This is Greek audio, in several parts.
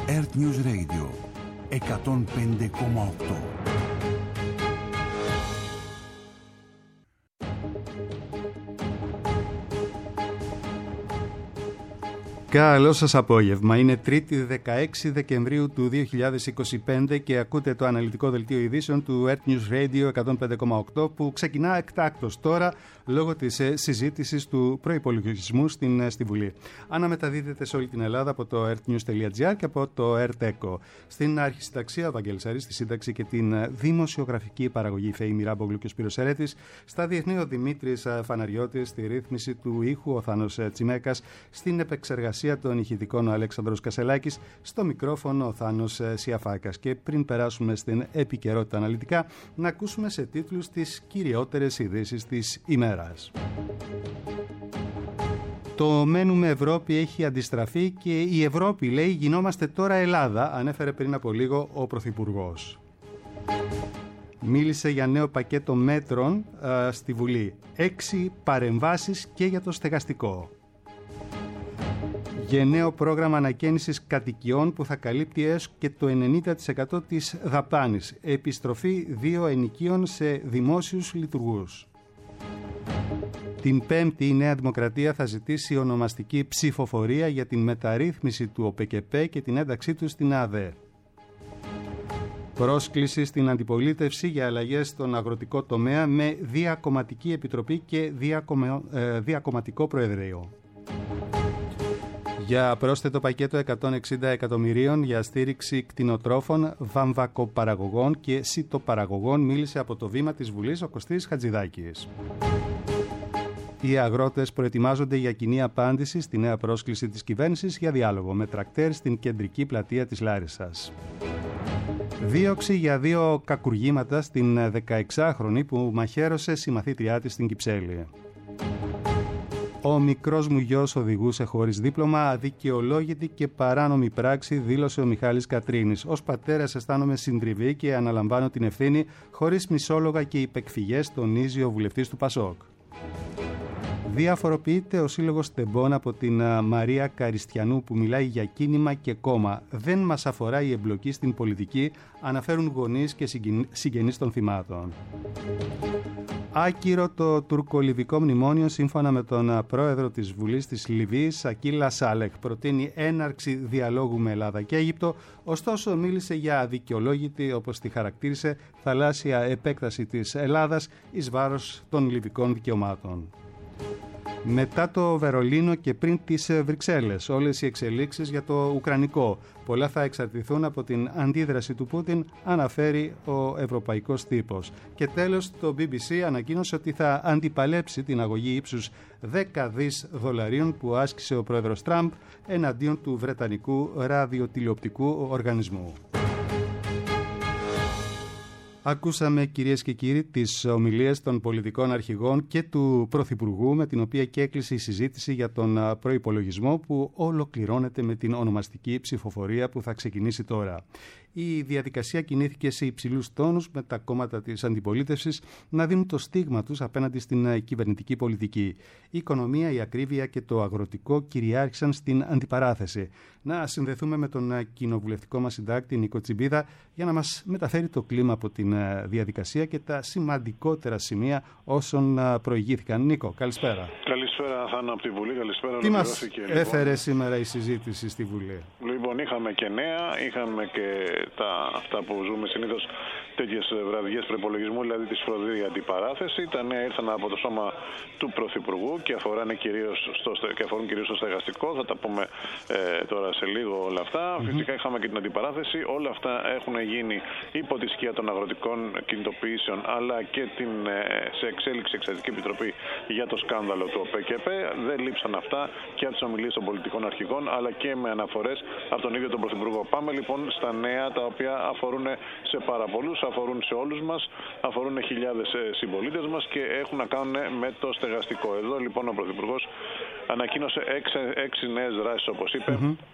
Earth News Radio 105,8. Καλό σας απόγευμα. Είναι Τρίτη 16 Δεκεμβρίου του 2025 και ακούτε το αναλυτικό δελτίο ειδήσεων του Earth News Radio 105,8 που ξεκινά εκτάκτως τώρα λόγω της συζήτησης του προϋπολογισμού στη Βουλή. Αναμεταδίδεται σε όλη την Ελλάδα από το earthnews.gr και από το Earth Στην αρχισυνταξία ο Βαγγέλης Αρής, στη σύνταξη και την δημοσιογραφική παραγωγή Φέη Μιράμπογλου και ο Σπύρος Ερέτης, στα διεθνή ο Δημήτρης Φαναριώτης, στη ρύθμιση του ήχου ο Θάνος Τσιμέκας, στην επεξεργασία των ηχητικών ο Αλέξανδρος Κασελάκης, στο μικρόφωνο ο Θάνος Σιαφάκας. Και πριν περάσουμε στην επικαιρότητα αναλυτικά, να ακούσουμε σε τίτλους τις κυριότερες ειδήσεις της ημέρας. Το μένουμε Ευρώπη έχει αντιστραφεί και η Ευρώπη, λέει, γινόμαστε τώρα Ελλάδα, ανέφερε πριν από λίγο ο Πρωθυπουργός. Μίλησε για νέο πακέτο μέτρων στη Βουλή. 6 παρεμβάσεις και για το στεγαστικό. Για νέο πρόγραμμα ανακαίνησης κατοικιών που θα καλύπτει έως και το 90% της δαπάνης. Επιστροφή 2 ενοικίων σε δημόσιους λειτουργούς. Την Πέμπτη η Νέα Δημοκρατία θα ζητήσει ονομαστική ψηφοφορία για την μεταρρύθμιση του ΟΠΕΚΕΠΕ και την ένταξή του στην ΑΔΕ. Πρόσκληση στην αντιπολίτευση για αλλαγές στον αγροτικό τομέα με διακομματική επιτροπή και διακομματικό προεδρείο. Για πρόσθετο πακέτο 160 εκατομμυρίων για στήριξη κτηνοτρόφων, βαμβακοπαραγωγών και σιτοπαραγωγών μίλησε από το βήμα της Βουλής ο Κωστής Χατζηδάκης. Οι αγρότες προετοιμάζονται για κοινή απάντηση στη νέα πρόσκληση της κυβέρνησης για διάλογο με τρακτέρ στην κεντρική πλατεία της Λάρισσας. Δίωξη για 2 κακουργήματα στην 16χρονη που μαχαίρωσε συμμαθήτριά της στην Κυψέλη. Ο μικρός μου γιος οδηγούσε χωρίς δίπλωμα, αδικαιολόγητη και παράνομη πράξη, δήλωσε ο Μιχάλης Κατρίνης. Ως πατέρας αισθάνομαι συντριβή και αναλαμβάνω την ευθύνη, χωρίς μισόλογα και υπεκφυγές, τονίζει ο βουλευτής του Πασόκ. Διαφοροποιείται ο Σύλλογος Τεμπών από την Μαρία Καριστιανού που μιλάει για κίνημα και κόμμα. Δεν μας αφορά η εμπλοκή στην πολιτική, αναφέρουν γονείς και συγγενείς των θυμάτων. Άκυρο το τουρκολιβικό μνημόνιο σύμφωνα με τον πρόεδρο της Βουλής της Λιβύης, Ακίλα Σάλεχ. Προτείνει έναρξη διαλόγου με Ελλάδα και Αίγυπτο, ωστόσο μίλησε για αδικαιολόγητη, όπως τη χαρακτήρισε, θαλάσσια επέκταση της Ελλάδας εις βάρος των λιβικών δικαιωμάτων. Μετά το Βερολίνο και πριν τις Βρυξέλλες, όλες οι εξελίξεις για το Ουκρανικό. Πολλά θα εξαρτηθούν από την αντίδραση του Πούτιν, αναφέρει ο ευρωπαϊκός τύπος. Και τέλος, το BBC ανακοίνωσε ότι θα αντιπαλέψει την αγωγή ύψους 10 δις δολαρίων που άσκησε ο πρόεδρος Τραμπ εναντίον του Βρετανικού ραδιοτηλεοπτικού οργανισμού. Ακούσαμε, κυρίες και κύριοι, τις ομιλίες των πολιτικών αρχηγών και του Πρωθυπουργού, με την οποία και έκλεισε η συζήτηση για τον προϋπολογισμό που ολοκληρώνεται με την ονομαστική ψηφοφορία που θα ξεκινήσει τώρα. Η διαδικασία κινήθηκε σε υψηλούς τόνους, με τα κόμματα της αντιπολίτευσης να δίνουν το στίγμα τους απέναντι στην κυβερνητική πολιτική. Η οικονομία, η ακρίβεια και το αγροτικό κυριάρχησαν στην αντιπαράθεση. Να συνδεθούμε με τον κοινοβουλευτικό μας συντάκτη Νίκο Τσιμπίδα για να μας μεταφέρει το κλίμα από την διαδικασία και τα σημαντικότερα σημεία όσων προηγήθηκαν. Νίκο, καλησπέρα. Καλησπέρα, Θάνο, από τη Βουλή. Καλησπέρα. Τι μας έφερε σήμερα η συζήτηση στη Βουλή? Λοιπόν, είχαμε και νέα, είχαμε και αυτά που ζούμε συνήθως τέτοιες βραδιές προϋπολογισμού, δηλαδή τη σφροδή αντιπαράθεση. Τα νέα ήρθαν από το σώμα του Πρωθυπουργού και αφορούν κυρίως στο στεγαστικό. Θα τα πούμε τώρα σε λίγο όλα αυτά. Φυσικά είχαμε και την αντιπαράθεση. Όλα αυτά έχουν γίνει υπό τη σκιά των αγροτικών κινητοποιήσεων, αλλά και σε εξέλιξη Εξεταστική Επιτροπή για το σκάνδαλο του ΟΠΕΚΕΠΕ. Δεν λείψαν αυτά και από τις ομιλίες των πολιτικών αρχηγών, αλλά και με αναφορές από τον ίδιο τον Πρωθυπουργό. Πάμε λοιπόν στα νέα, τα οποία αφορούν σε πάρα πολλούς, αφορούν σε όλους μας, αφορούν χιλιάδες συμπολίτες μας και έχουν να κάνουν με το στεγαστικό. Εδώ λοιπόν ο Πρωθυπουργός ανακοίνωσε 6 νέες δράσεις, όπως είπε,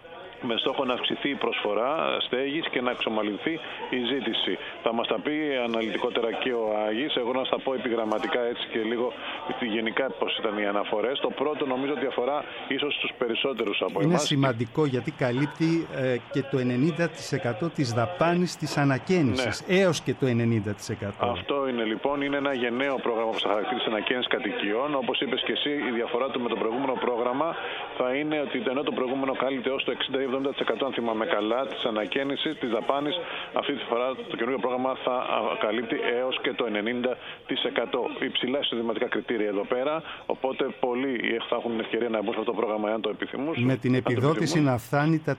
με στόχο να αυξηθεί η προσφορά στέγης και να εξομαλυνθεί η ζήτηση. Θα μας τα πει αναλυτικότερα και ο Άγης. Εγώ να σας τα πω επιγραμματικά έτσι και λίγο γενικά πώς ήταν οι αναφορές. Το πρώτο νομίζω ότι αφορά ίσως τους περισσότερους από εμάς. Είναι σημαντικό γιατί καλύπτει και το 90% της δαπάνης της ανακαίνησης, ναι. Έως και το 90%. Αυτό είναι λοιπόν, είναι ένα γενναίο πρόγραμμα που θα χαρακτηρίζει της ανακαίνησης κατοικιών. Όπως είπες και εσύ, η διαφορά του με το προηγούμενο πρόγραμμα θα είναι ότι ενώ το προηγούμενο κάλυπτε ως το 60-70% αν θυμάμαι καλά της ανακαίνησης, της δαπάνης, αυτή τη φορά το καινούργιο πρόγραμμα θα καλύπτει έως και το 90%. Υψηλά εισοδηματικά κριτήρια εδώ πέρα, οπότε πολλοί θα έχουν την ευκαιρία να μπουν σε αυτό το πρόγραμμα εάν το επιθυμούν. Με την επιδότηση να φτάνει τα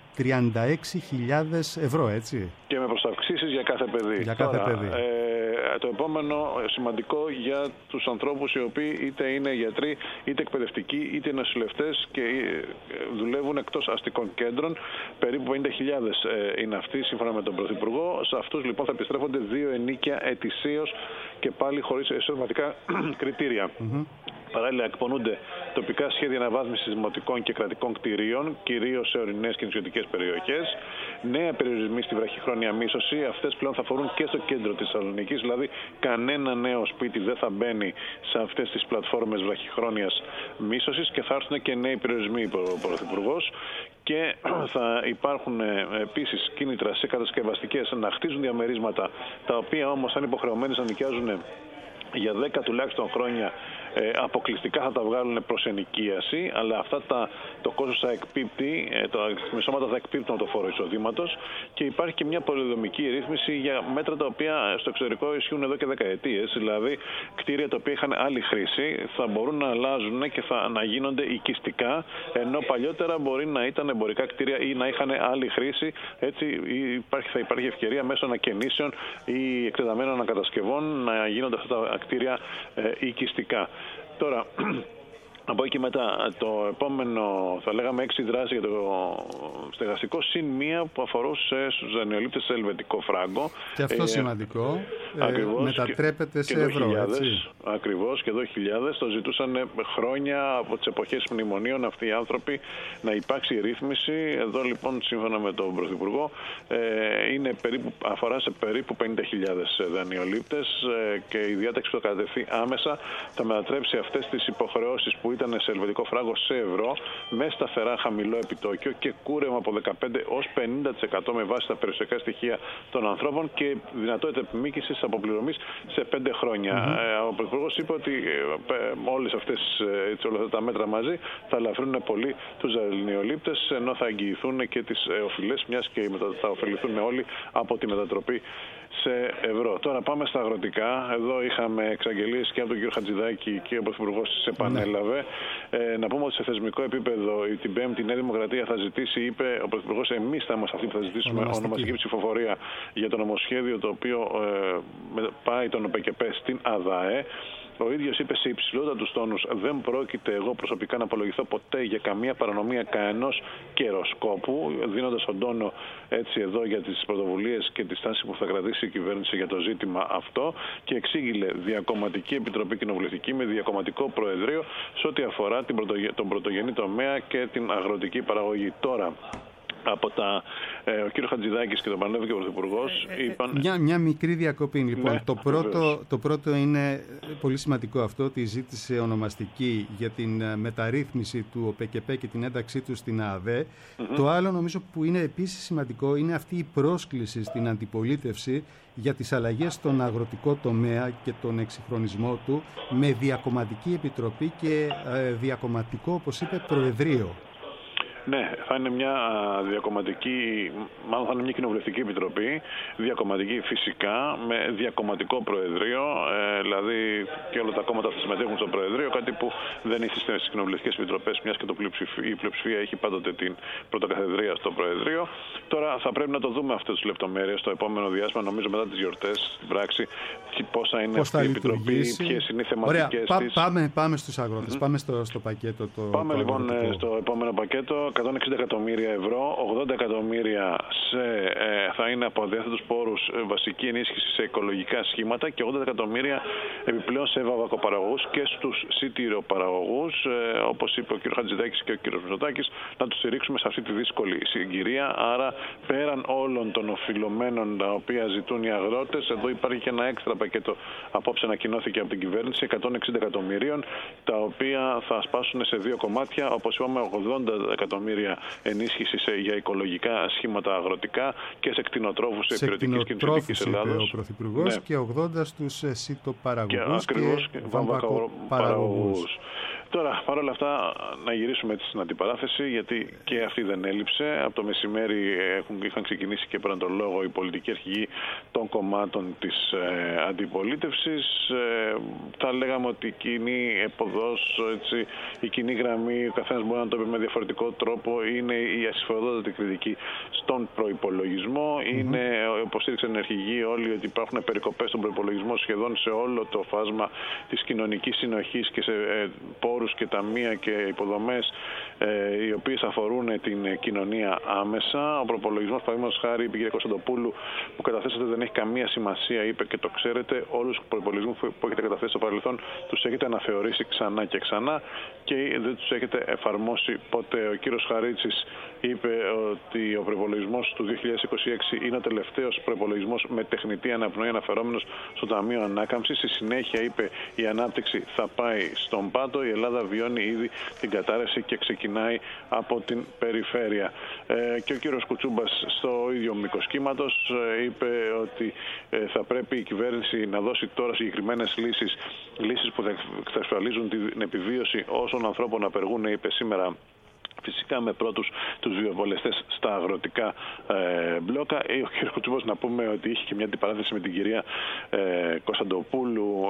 36.000 ευρώ, έτσι. Και με προσταυξήσεις για κάθε παιδί. Για κάθε παιδί. Το επόμενο σημαντικό για τους ανθρώπους οι οποίοι είτε είναι γιατροί, είτε εκπαιδευτικοί, είτε νοσηλευτές και δουλεύουν εκτός αστικών κέντρων. Περίπου 50.000 είναι αυτοί σύμφωνα με τον Πρωθυπουργό. Σε αυτούς λοιπόν θα επιστρέφονται 2 ενίκια ετησίως και πάλι χωρίς εισοδηματικά κριτήρια. Παράλληλα, εκπονούνται τοπικά σχέδια αναβάθμισης δημοτικών και κρατικών κτηρίων, κυρίως σε ορεινές και νησιωτικές περιοχές. Νέα περιορισμοί στη βραχυχρόνια μίσθωση. Αυτές πλέον θα αφορούν και στο κέντρο της Θεσσαλονίκης, δηλαδή κανένα νέο σπίτι δεν θα μπαίνει σε αυτές τις πλατφόρμες βραχυχρόνιας μίσθωσης και θα έρθουν και νέοι περιορισμοί, είπε ο Πρωθυπουργός. Και θα υπάρχουν επίσης κίνητρα σε κατασκευαστικές να χτίζουν διαμερίσματα, τα οποία όμως θα είναι υποχρεωμένες να νοικιάζουν για 10 τουλάχιστον χρόνια. Αποκλειστικά θα τα βγάλουν προς ενοικίαση, αλλά αυτά το κόστος θα εκπίπτει, τα μισώματα θα εκπίπτουν από το φόρο εισοδήματος και υπάρχει και μια πολυδομική ρύθμιση για μέτρα τα οποία στο εξωτερικό ισχύουν εδώ και δεκαετίες. Δηλαδή, κτίρια τα οποία είχαν άλλη χρήση θα μπορούν να αλλάζουν και να γίνονται οικιστικά, ενώ παλιότερα μπορεί να ήταν εμπορικά κτίρια ή να είχαν άλλη χρήση. Έτσι, θα υπάρχει ευκαιρία μέσω ανακαινήσεων ή εκτεταμένων ανακατασκευών να γίνονται αυτά τα κτίρια οικιστικά. Τώρα, από εκεί μετά, το επόμενο, θα λέγαμε 6 δράσεις για το στεγαστικό, συν μία που αφορούσε στους δανειολήπτες σε ελβετικό φράγκο. Και αυτό σημαντικό, μετατρέπεται σε ευρώ, έτσι. Ακριβώς, και εδώ χιλιάδες το ζητούσαν χρόνια από τις εποχές μνημονίων αυτοί οι άνθρωποι να υπάρξει ρύθμιση. Εδώ λοιπόν, σύμφωνα με τον Πρωθυπουργό, αφορά σε περίπου 50.000 δανειολήπτες και η διάταξη που θα κατατεθεί άμεσα θα μετατρέψει αυτές τις υποχρεώσεις που ήταν σε ελβετικό φράγκο σε ευρώ, με σταθερά χαμηλό επιτόκιο και κούρεμα από 15% ως 50% με βάση τα περιουσιακά στοιχεία των ανθρώπων και δυνατότητα επιμήκυσης αποπληρωμής σε 5 χρόνια. Ο Πρωθυπουργός είπε ότι όλα αυτά τα μέτρα μαζί θα ελαφρύνουν πολύ τους δανειολήπτες, ενώ θα εγγυηθούν και τις οφειλές, μιας και θα ωφεληθούν όλοι από τη μετατροπή σε ευρώ. Τώρα πάμε στα αγροτικά. Εδώ είχαμε εξαγγελίες και από τον κύριο Χατζηδάκη και ο Πρωθυπουργός τις επανέλαβε. Να πούμε ότι σε θεσμικό επίπεδο την Πέμπτη η Νέα Δημοκρατία θα ζητήσει, είπε ο Πρωθυπουργός, εμείς θα είμαστε αυτοί που θα ζητήσουμε ονομαστική ψηφοφορία για το νομοσχέδιο το οποίο πάει τον ΟΠΕΚΕΠΕ στην ΑΔΑΕ. Ο ίδιος είπε σε υψηλότατους τόνους: δεν πρόκειται εγώ προσωπικά να απολογηθώ ποτέ για καμία παρανομία κανενός καιροσκόπου, δίνοντας τον τόνο έτσι εδώ για τις πρωτοβουλίες και τη στάση που θα κρατήσει η κυβέρνηση για το ζήτημα αυτό και εξήγηλε διακομματική επιτροπή κοινοβουλευτική με διακομματικό προεδρείο σε ό,τι αφορά τον πρωτογενή τομέα και την αγροτική παραγωγή. Τώρα, από ο κύριο Χατζηδάκης και τον Πανέβη και ο Πρωθυπουργός είπαν... Μια μικρή διακοπή λοιπόν. Ναι, το πρώτο είναι πολύ σημαντικό αυτό, ότι ζήτησε ονομαστική για την μεταρρύθμιση του ΟΠΕΚΕΠΕ και την ένταξή του στην ΑΔΕ. Το άλλο νομίζω που είναι επίσης σημαντικό είναι αυτή η πρόσκληση στην αντιπολίτευση για τις αλλαγές στον αγροτικό τομέα και τον εξυγχρονισμό του με διακομματική επιτροπή και διακομματικό, όπως είπε, προεδρείο. Ναι, θα είναι μια διακομματική, μάλλον θα είναι μια κοινοβουλευτική επιτροπή, διακομματική φυσικά, με διακομματικό προεδρείο, δηλαδή και όλα τα κόμματα θα συμμετέχουν στο προεδρείο, κάτι που δεν ήθιστε στις κοινοβουλευτικές επιτροπές, μιας και η πλειοψηφία έχει πάντοτε την πρωτοκαθεδρία στο προεδρείο. Τώρα θα πρέπει να το δούμε αυτές τις λεπτομέρειες στο επόμενο διάστημα, νομίζω μετά τις γιορτές, στην πράξη, πώς θα είναι αυτή η επιτροπή, ποιες είναι οι θεματικές της. Πάμε στους αγρότες, πάμε στο πακέτο. Πάμε λοιπόν στο επόμενο πακέτο. 160 εκατομμύρια ευρώ, 80 εκατομμύρια θα είναι από αδιάθετους πόρους βασική ενίσχυση σε οικολογικά σχήματα και 80 εκατομμύρια επιπλέον σε βαμβακοπαραγωγούς και στους σιτηροπαραγωγούς, όπως είπε ο κ. Χατζηδάκης και ο κ. Μητσοτάκης, να τους στηρίξουμε σε αυτή τη δύσκολη συγκυρία. Άρα, πέραν όλων των οφειλωμένων τα οποία ζητούν οι αγρότες, εδώ υπάρχει και ένα έξτρα πακέτο, απόψε ανακοινώθηκε από την κυβέρνηση, 160 εκατομμυρίων, τα οποία θα σπάσουν σε δύο κομμάτια. Όπως είπαμε, 80 εκατομμύρια ενίσχυση για οικολογικά σχήματα αγροτικά και σε κτηνοτρόφους σε υπηρετικής και νησιωτικής Ελλάδος. Ο Πρωθυπουργός, ναι. Και 80 στους σιτοπαραγωγούς και βαμβακοπαραγωγούς. Τώρα, παρόλα αυτά, να γυρίσουμε έτσι στην αντιπαράθεση, γιατί και αυτή δεν έλειψε. Από το μεσημέρι είχαν ξεκινήσει και πέραν τον λόγο οι πολιτικοί αρχηγοί των κομμάτων της αντιπολίτευσης. Θα λέγαμε ότι η κοινή εποδός, έτσι, η κοινή γραμμή, ο καθένας μπορεί να το πει με διαφορετικό τρόπο, είναι η ασυμφωνηδότατη κριτική στον προϋπολογισμό. Είναι, υποστήριξαν οι αρχηγοί όλοι ότι υπάρχουν περικοπές στον προϋπολογισμό σχεδόν σε όλο το φάσμα της κοινωνικής συνοχής και σε πόρους και ταμεία και υποδομές οι οποίες αφορούν την κοινωνία άμεσα. Ο προπολογισμός, παραδείγματος χάρη, η κ. Κωνσταντοπούλου, που καταθέσατε δεν έχει καμία σημασία, είπε και το ξέρετε. Όλους τους προϋπολογισμούς που έχετε καταθέσει στο παρελθόν τους έχετε αναθεωρήσει ξανά και ξανά και δεν τους έχετε εφαρμόσει ποτέ. Ο κ. Χαρίτσης είπε ότι ο προϋπολογισμός του 2026 είναι ο τελευταίος προϋπολογισμός με τεχνητή αναπνοή αναφερόμενος στο Ταμείο Ανάκαμψης. Στη συνέχεια είπε η ανάπτυξη θα πάει στον πάτο, η Ελλάδα βιώνει ήδη την κατάρρευση και ξεκινάει από την περιφέρεια. Και ο κύριος Κουτσούμπας στο ίδιο μήκος κύματος είπε ότι θα πρέπει η κυβέρνηση να δώσει τώρα συγκεκριμένες λύσεις που θα εξασφαλίζουν την επιβίωση όσων ανθρώπων απεργούν, είπε σήμερα. Φυσικά με πρώτους τους βιοπολεστές στα αγροτικά μπλόκα. Ο κ. Κουτσούμπας, να πούμε ότι είχε και μια αντιπαράθεση με την κυρία Κωνσταντοπούλου,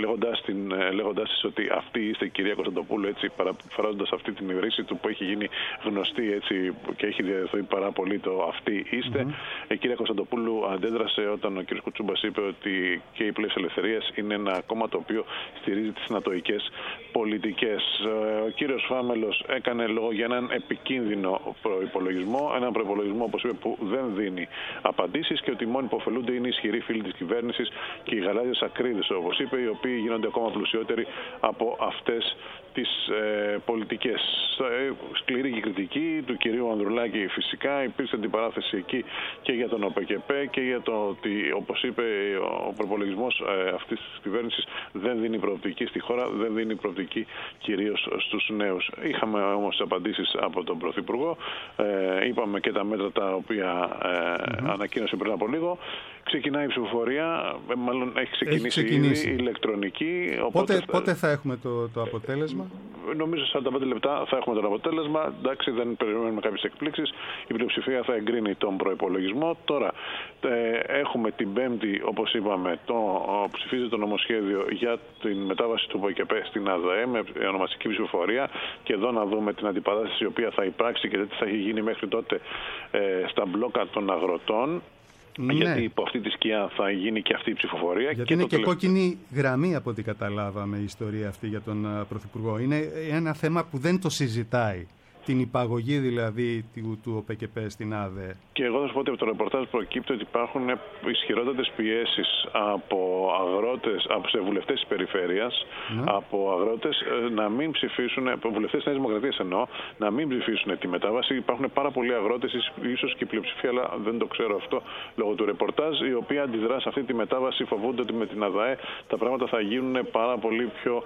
λέγοντας της ότι αυτή είστε η κυρία Κωνσταντοπούλου, έτσι, παραφράζοντας αυτή την ιδρύση του που έχει γίνει γνωστή, έτσι, και έχει διαδοθεί πάρα πολύ το αυτή είστε. Η κυρία Κωνσταντοπούλου αντέδρασε όταν ο κ. Κουτσούμπας είπε ότι και η Πλεύση Ελευθερίας είναι ένα κόμμα το οποίο στηρίζει τις νατοικές πολιτικές. Ο κ. Φάμελος έκανε λόγο για έναν επικίνδυνο προϋπολογισμό, έναν προϋπολογισμό, όπως είπε, που δεν δίνει απαντήσεις και ότι οι μόνοι που ωφελούνται είναι οι ισχυροί φίλοι της κυβέρνησης και οι γαλάζιες ακρίδες, όπως είπε, οι οποίοι γίνονται ακόμα πλουσιότεροι από αυτές τις πολιτικές. Σκληρή και κριτική του κυρίου Ανδρουλάκη, φυσικά υπήρξε αντιπαράθεση εκεί και για τον ΟΠΕΚΕΠΕ και για το ότι, όπως είπε, ο προϋπολογισμός αυτής της κυβέρνησης δεν δίνει προοπτική στη χώρα, δεν δίνει προοπτική κυρίως στους νέους. Είχαμε όμως απαντήσεις από τον Πρωθυπουργό, είπαμε και τα μέτρα τα οποία ανακοίνωσε πριν από λίγο. Ξεκινάει η ψηφοφορία, μάλλον έχει ξεκινήσει ήδη η ηλεκτρονική. Πότε θα έχουμε το αποτέλεσμα? Νομίζω 45 λεπτά θα έχουμε το αποτέλεσμα. Εντάξει, δεν περιμένουμε κάποιες εκπλήξεις. Η πλειοψηφία θα εγκρίνει τον προϋπολογισμό. Τώρα έχουμε την Πέμπτη, όπως είπαμε, ψηφίζει το νομοσχέδιο για την μετάβαση του ΟΠΕΚΕΠΕ στην ΑΔΕ με ονομαστική ψηφοφορία. Και εδώ να δούμε την αντιπαράθεση η οποία θα υπάρξει και τι θα έχει γίνει μέχρι τότε στα μπλόκα των αγροτών. Ναι. Γιατί υπό αυτή τη σκιά θα γίνει και αυτή η ψηφοφορία. Γιατί είναι και κόκκινη γραμμή από ό,τι καταλάβαμε η ιστορία αυτή για τον Πρωθυπουργό. Είναι ένα θέμα που δεν το συζητάει. Την υπαγωγή δηλαδή του ΟΠΕΚΕΠΕ στην ΑΔΕ. Και εγώ θα σου πω ότι από το ρεπορτάζ προκύπτει ότι υπάρχουν ισχυρότατες πιέσεις από αγρότες, από βουλευτές της περιφέρειας, από αγρότες να μην ψηφίσουν, από βουλευτές της Νέας Δημοκρατίας εννοώ, να μην ψηφίσουν τη μετάβαση. Υπάρχουν πάρα πολλοί αγρότες, ίσως και η πλειοψηφία, αλλά δεν το ξέρω αυτό λόγω του ρεπορτάζ, οι οποίοι αντιδρά σε αυτή τη μετάβαση, φοβούνται ότι με την ΑΔΑΕ τα πράγματα θα γίνουν πάρα πολύ πιο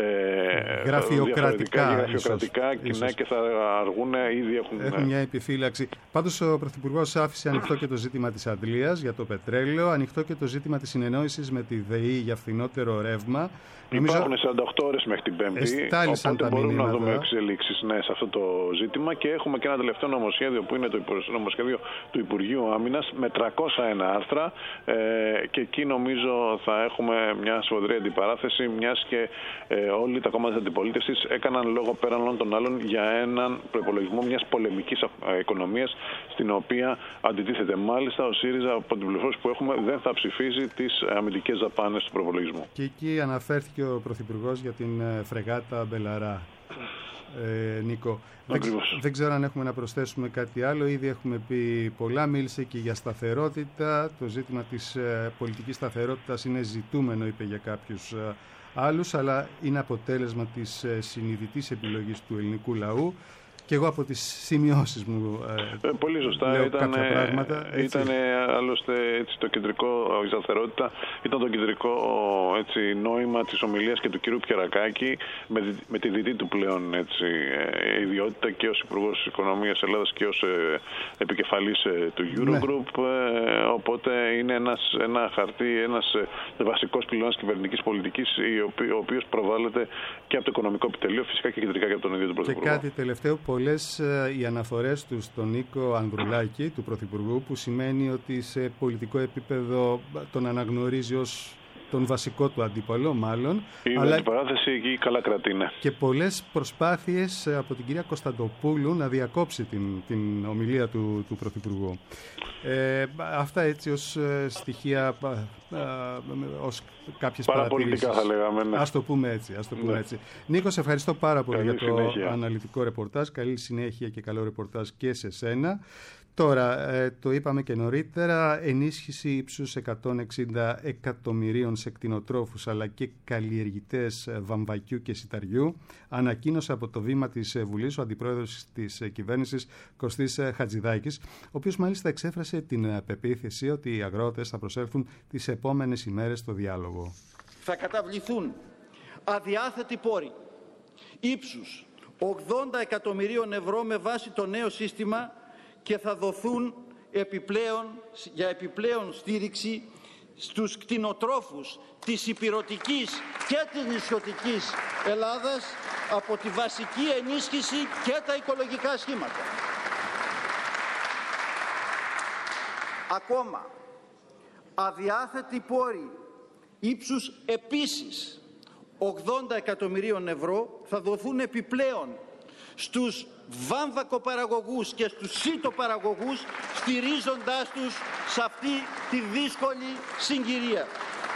γραφειοκρατικά και θα αργούν, ήδη έχουν μια επιφύλαξη. Πάντως ο Πρωθυπουργός άφησε ανοιχτό και το ζήτημα της αντλίας για το πετρέλαιο, ανοιχτό και το ζήτημα της συνεννόησης με τη ΔΕΗ για φθηνότερο ρεύμα. Υπάρχουν 48 ώρες μέχρι την Πέμπτη, οπότε μπορούμε να δούμε εξελίξεις σε αυτό το ζήτημα και έχουμε και ένα τελευταίο νομοσχέδιο που είναι το νομοσχέδιο του Υπουργείου Άμυνας με 301 άρθρα και εκεί νομίζω θα έχουμε μια σφοδρή αντιπαράθεση, μιας και όλοι τα κόμματα της αντιπολίτευσης έκαναν λόγο πέραν όλων των άλλων για έναν προϋπολογισμό μιας πολεμικής οικονομίας στην οποία αντιτίθεται. Μάλιστα ο ΣΥΡΙΖΑ από την πληροφόρηση που έχουμε δεν θα ψηφίζει τις αμυντικές δαπάνες του προϋπολογισμού. Και εκεί αναφέρθηκε ο Πρωθυπουργός για την φρεγάτα Μπελαρά. Νίκο. Δεν ξέρω αν έχουμε να προσθέσουμε κάτι άλλο. Ήδη έχουμε πει πολλά. Μίλησε και για σταθερότητα. Το ζήτημα της πολιτικής σταθερότητας είναι ζητούμενο, είπε για κάποιους άλλους, αλλά είναι αποτέλεσμα της συνειδητής επιλογής του ελληνικού λαού. Και εγώ από τις σημειώσεις μου πολύ σωστά λέω ήταν, κάποια πράγματα. Ήταν άλλωστε έτσι, το κεντρικό, η σταθερότητα ήταν το κεντρικό έτσι, νόημα της ομιλίας και του κυρίου Πιερακάκη με τη δυτή του πλέον έτσι, ιδιότητα και ως Υπουργός Οικονομίας Ελλάδας και ως επικεφαλής του Eurogroup. Ναι. Οπότε είναι ένα χαρτί, ένας βασικός πυλώνας κυβερνητικής πολιτικής ο οποίος προβάλλεται και από το οικονομικό επιτελείο, φυσικά και κεντρικά και από τον ίδιο τον Πρωθυπουργό. Και κάτι τελευταίο, πολλές οι αναφορές του στον Νίκο Ανδρουλάκη, του Πρωθυπουργού, που σημαίνει ότι σε πολιτικό επίπεδο τον αναγνωρίζει ως τον βασικό του αντίπαλο, μάλλον. Η αντιπαράθεση εκεί καλά κρατεί, ναι. Και πολλές προσπάθειες από την κυρία Κωνσταντοπούλου να διακόψει την ομιλία του Πρωθυπουργού. Αυτά έτσι ως στοιχεία, ως κάποιες παρατηρήσεις. Παραπολιτικά θα λέγαμε. Ναι. Ας το πούμε έτσι. Νίκο, σε ευχαριστώ πάρα πολύ για το αναλυτικό ρεπορτάζ. Καλή συνέχεια και καλό ρεπορτάζ και σε σένα. Τώρα, το είπαμε και νωρίτερα, ενίσχυση ύψους 160 εκατομμυρίων σε κτηνοτρόφους αλλά και καλλιεργητές βαμβακιού και σιταριού, ανακοίνωσε από το βήμα της Βουλής ο αντιπρόεδρος της κυβέρνησης Κωστής Χατζηδάκης, ο οποίος μάλιστα εξέφρασε την πεποίθηση ότι οι αγρότες θα προσέλθουν τις επόμενες ημέρες στο διάλογο. Θα καταβληθούν αδιάθετοι πόροι ύψους 80 εκατομμυρίων ευρώ με βάση το νέο σύστημα και θα δοθούν για επιπλέον στήριξη στους κτηνοτρόφους της ηπειρωτικής και της νησιωτικής Ελλάδας από τη βασική ενίσχυση και τα οικολογικά σχήματα. Ακόμα, αδιάθετοι πόροι ύψους επίσης 80 εκατομμυρίων ευρώ θα δοθούν επιπλέον στους βάμβακοπαραγωγούς και στους σιτοπαραγωγούς, στηρίζοντάς τους σε αυτή τη δύσκολη συγκυρία,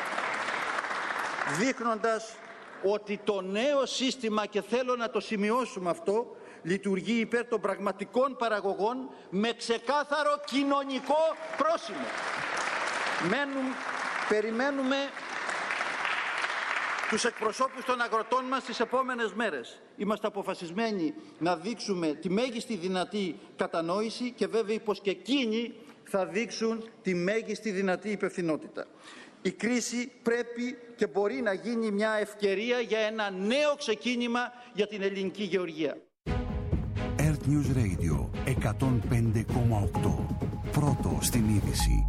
δείχνοντας ότι το νέο σύστημα, και θέλω να το σημειώσουμε αυτό, λειτουργεί υπέρ των πραγματικών παραγωγών με ξεκάθαρο κοινωνικό πρόσημο. Περιμένουμε τους εκπροσώπους των αγροτών μας τις επόμενες μέρες. Είμαστε αποφασισμένοι να δείξουμε τη μέγιστη δυνατή κατανόηση και βέβαια πως και εκείνοι θα δείξουν τη μέγιστη δυνατή υπευθυνότητα. Η κρίση πρέπει και μπορεί να γίνει μια ευκαιρία για ένα νέο ξεκίνημα για την ελληνική γεωργία. Earth News Radio 105,8. Πρώτο στην είδηση.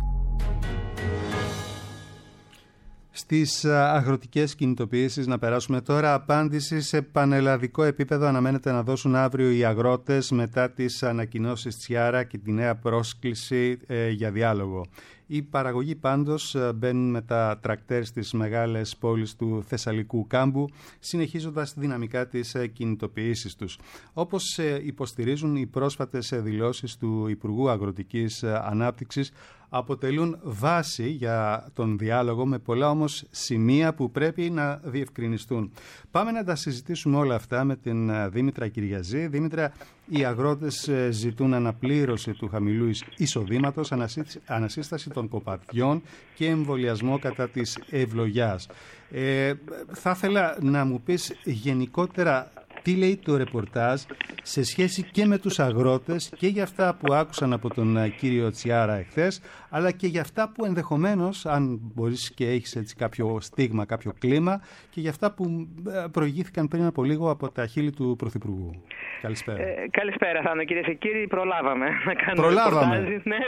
Στις αγροτικές κινητοποιήσεις να περάσουμε τώρα. Απάντηση σε πανελλαδικό επίπεδο αναμένεται να δώσουν αύριο οι αγρότες μετά τις ανακοινώσεις Τσιάρα και τη νέα πρόσκληση για διάλογο. Οι παραγωγοί πάντως μπαίνουν με τα τρακτέρ στις μεγάλες πόλεις του Θεσσαλικού κάμπου, συνεχίζοντας δυναμικά τις κινητοποιήσεις τους. Όπως υποστηρίζουν οι πρόσφατες δηλώσεις του Υπουργού Αγροτικής Ανάπτυξης, αποτελούν βάση για τον διάλογο, με πολλά όμως σημεία που πρέπει να διευκρινιστούν. Πάμε να τα συζητήσουμε όλα αυτά με την Δήμητρα Κυριαζή. Δήμητρα, οι αγρότες ζητούν αναπλήρωση του χαμηλού εισοδήματος, ανασύσταση των κοπαδιών και εμβολιασμό κατά της ευλογιάς. Θα ήθελα να μου πεις γενικότερα τι λέει το ρεπορτάζ σε σχέση και με τους αγρότες και για αυτά που άκουσαν από τον κύριο Τσιάρα εχθές, αλλά και για αυτά που ενδεχομένως, αν μπορείς και έχεις έτσι κάποιο στίγμα, κάποιο κλίμα, και για αυτά που προηγήθηκαν πριν από λίγο από τα χείλη του Πρωθυπουργού. Καλησπέρα. Καλησπέρα, Θάνο, κυρίες και κύριοι. Προλάβαμε να κάνουμε ρεπορτάζ. Ναι,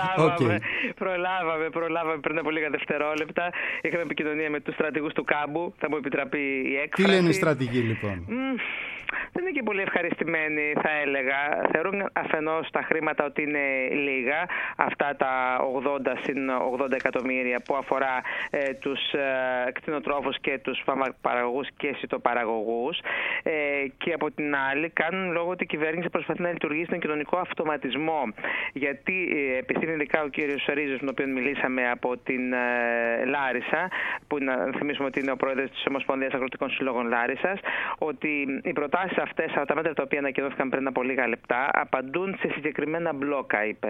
προλάβαμε πριν από λίγα δευτερόλεπτα. Είχαμε επικοινωνία με τους στρατηγούς του κάμπου. Θα μου επιτραπεί η έκφραση. Τι λένε οι στρατηγοί, λοιπόν? Δεν είναι και πολύ ευχαριστημένοι, θα έλεγα. Θεωρούν αφενός τα χρήματα ότι είναι λίγα, αυτά τα 80 εκατομμύρια που αφορά τους κτηνοτρόφους και τους παραγωγούς και σιτοπαραγωγούς, και από την άλλη κάνουν λόγο ότι η κυβέρνηση προσπαθεί να λειτουργήσει τον κοινωνικό αυτοματισμό, γιατί επιστήμη ειδικά ο κύριος Ρίζος, με τον οποίο μιλήσαμε από την Λάρισα, που να θυμίσουμε ότι είναι ο πρόεδρος της Ομοσπονδίας Αγροτικών Συλλόγων Λάρισσας, ότι η προτάσεις αυτές, τα μέτρα τα οποία ανακοινώθηκαν πριν από λίγα λεπτά, απαντούν σε συγκεκριμένα μπλόκα, είπε.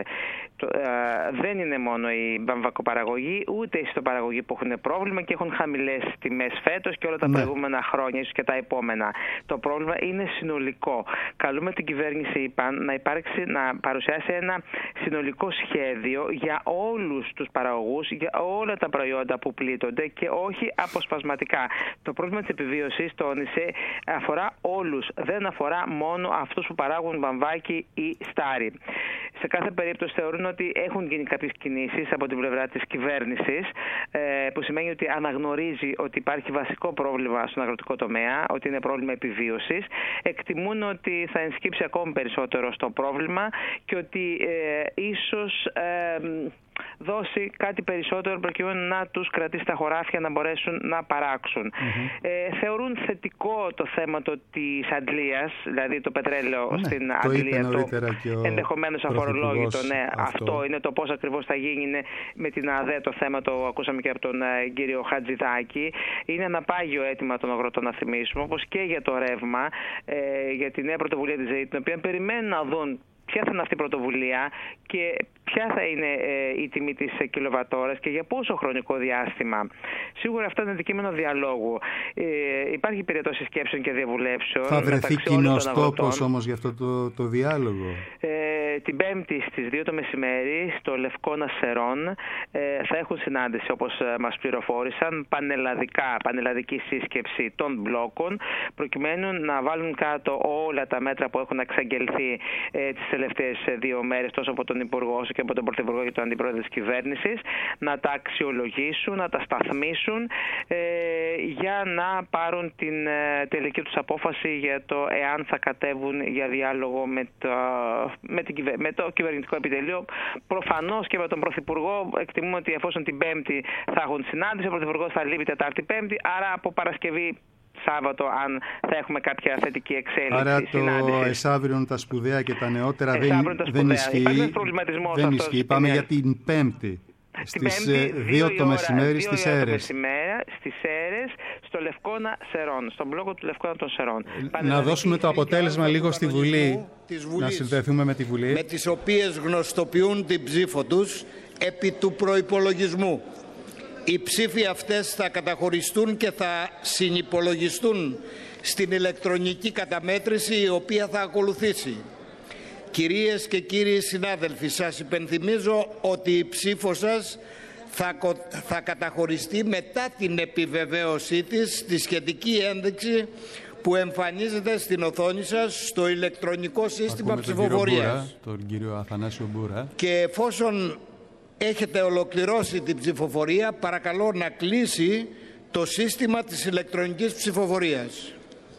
Δεν είναι μόνο η βαμβακοπαραγωγή, ούτε η ιστοπαραγωγή που έχουν πρόβλημα και έχουν χαμηλές τιμές φέτος και όλα τα προηγούμενα χρόνια, ίσως και τα επόμενα. Το πρόβλημα είναι συνολικό. Καλούμε την κυβέρνηση να παρουσιάσει ένα συνολικό σχέδιο για όλους τους παραγωγούς, για όλα τα προϊόντα που πλήττονται και όχι αποσπασματικά. Το πρόβλημα της επιβίωσης, τόνισε, αφορά όλους. Δεν αφορά μόνο αυτούς που παράγουν βαμβάκι ή στάρι. Σε κάθε περίπτωση θεωρούν ότι έχουν γίνει κάποιες κινήσεις από την πλευρά της κυβέρνησης, που σημαίνει ότι αναγνωρίζει ότι υπάρχει βασικό πρόβλημα στον αγροτικό τομέα, ότι είναι πρόβλημα επιβίωσης. Εκτιμούν ότι θα ενσκύψει ακόμη περισσότερο στο πρόβλημα και ότι ίσως δώσει κάτι περισσότερο προκειμένου να τους κρατήσει τα χωράφια να μπορέσουν να παράξουν. Θεωρούν θετικό το θέμα της αντλίας, δηλαδή το πετρέλαιο στην αντλία, ενδεχομένως αφορολόγητο. Αυτό είναι το πώς ακριβώς θα γίνει με την ΑΔΕ, το θέμα το ακούσαμε και από τον κύριο Χατζηδάκη. Είναι ένα πάγιο αίτημα των αγροτών, να θυμίσουμε, όπως και για το ρεύμα, για τη νέα πρωτοβουλία της ΔΕΗ, την οποία περιμένουν να δουν ποια θα είναι αυτή η πρωτοβουλία και ποια θα είναι η τιμή της κιλοβατόρας και για πόσο χρονικό διάστημα. Σίγουρα αυτό είναι αντικείμενο διαλόγου. Υπάρχει περίπτωση σκέψεων και διαβουλεύσεων. Θα βρεθεί κοινός τόπος όμως για αυτό το διάλογο? Την Πέμπτη στις 2 το μεσημέρι στο Λευκώνα Σερών θα έχουν συνάντηση, όπως μας πληροφόρησαν, πανελλαδική σύσκεψη των μπλόκων, προκειμένου να βάλουν κάτω όλα τα μέτρα που έχουν εξαγγελθεί τις τελευταίες 2 μέρες, τόσο από τον Υπουργό όσο και από τον Πρωθυπουργό και τον Αντιπρόεδρο της κυβέρνησης, να τα αξιολογήσουν, να τα σταθμίσουν για να πάρουν την τελική τους απόφαση για το εάν θα κατέβουν για διάλογο με το κυβερνητικό επιτελείο. Προφανώς και με τον Πρωθυπουργό. Εκτιμούμε ότι εφόσον την Πέμπτη θα έχουν συνάντηση, ο Πρωθυπουργός θα λείπει Τετάρτη-Πέμπτη, άρα από Παρασκευή Σάββατο, αν θα έχουμε κάποια θετική εξέλιξη. Άρα το εσάβριον τα σπουδαία και τα νεότερα δεν ισχύει. Δεν ισχύει. Πάμε για την Πέμπτη. Στις 2 το μεσημέρι στις Σέρρες. Στις Σέρρες, στο Λευκώνα Σερών, στον μπλόκο του Λευκώνα των Σερών. Να δώσουμε το αποτέλεσμα λίγο στη Βουλή, να συνδεθούμε με τη Βουλή. Με τις οποίες γνωστοποιούν την ψήφο τους επί του προϋπολογισμού. Οι ψήφοι αυτές θα καταχωριστούν και θα συνυπολογιστούν στην ηλεκτρονική καταμέτρηση, η οποία θα ακολουθήσει. Κυρίες και κύριοι συνάδελφοι, σας υπενθυμίζω ότι η ψήφος σας θα καταχωριστεί μετά την επιβεβαίωσή της στη σχετική ένδειξη που εμφανίζεται στην οθόνη σας στο ηλεκτρονικό σύστημα ψηφοφορίας. Τον κύριο Αθανάσιο Μπούρα. Και εφόσον έχετε ολοκληρώσει την ψηφοφορία, παρακαλώ να κλείσει το σύστημα της ηλεκτρονικής ψηφοφορίας.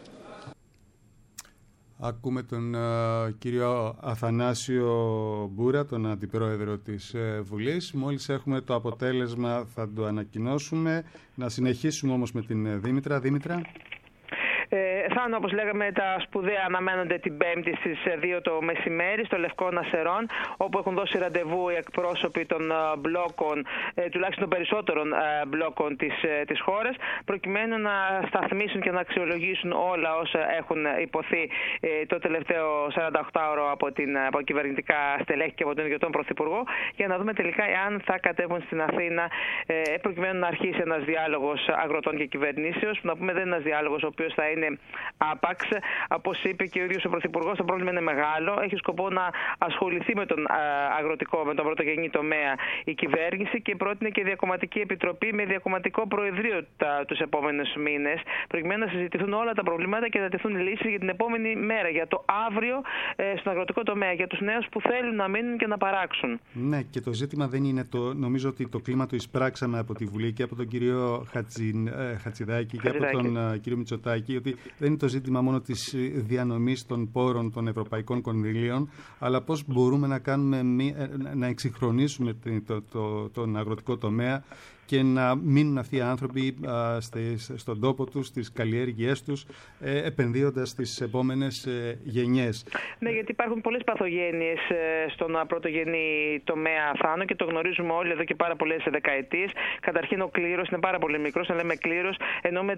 Ακούμε τον κύριο Αθανάσιο Μπούρα, τον Αντιπρόεδρο της Βουλής. Μόλις έχουμε το αποτέλεσμα θα το ανακοινώσουμε. Να συνεχίσουμε όμως με την Δήμητρα. Δήμητρα. Θάνο, όπως λέγαμε, τα σπουδαία αναμένονται την Πέμπτη στις 2 το μεσημέρι στο Λευκώνα Σερών, όπου έχουν δώσει ραντεβού οι εκπρόσωποι των μπλόκων, τουλάχιστον των περισσότερων μπλόκων της χώρας, προκειμένου να σταθμίσουν και να αξιολογήσουν όλα όσα έχουν υποθεί το τελευταίο 48ωρο από κυβερνητικά στελέχη και από τον ίδιο τον Πρωθυπουργό, για να δούμε τελικά εάν θα κατέβουν στην Αθήνα, προκειμένου να αρχίσει ένας διάλογος αγροτών και κυβερνήσεως, που να πούμε δεν είναι ένας διάλογος ο οποίος θα είναι άπαξ. Όπως είπε και ο ίδιος ο Πρωθυπουργός, το πρόβλημα είναι μεγάλο. Έχει σκοπό να ασχοληθεί με τον αγροτικό, με τον πρωτογενή τομέα η κυβέρνηση και πρότεινε και διακομματική επιτροπή με διακομματικό προεδρείο τους επόμενους μήνες, προκειμένου να συζητηθούν όλα τα προβλήματα και να τεθούν λύσεις για την επόμενη μέρα, για το αύριο στον αγροτικό τομέα, για τους νέους που θέλουν να μείνουν και να παράξουν. Ναι, και το ζήτημα δεν είναι νομίζω ότι το κλίμα το εισπράξαμε από τη Βουλή και από τον κύριο Χατζηδάκη και από τον κύριο Μητσοτάκη, ότι δεν είναι το ζήτημα μόνο της διανομής των πόρων των ευρωπαϊκών κονδυλίων, αλλά πώς μπορούμε να εξυγχρονίσουμε τον αγροτικό τομέα και να μείνουν αυτοί οι άνθρωποι στον τόπο τους, στις καλλιέργειές τους, επενδύοντας στις επόμενες γενιές. Ναι, γιατί υπάρχουν πολλές παθογένειες στον πρωτογενή τομέα, Θάνο, και το γνωρίζουμε όλοι εδώ και πάρα πολλές δεκαετίες. Καταρχήν ο κλήρος είναι πάρα πολύ μικρός. Να λέμε κλήρος, εννοούμε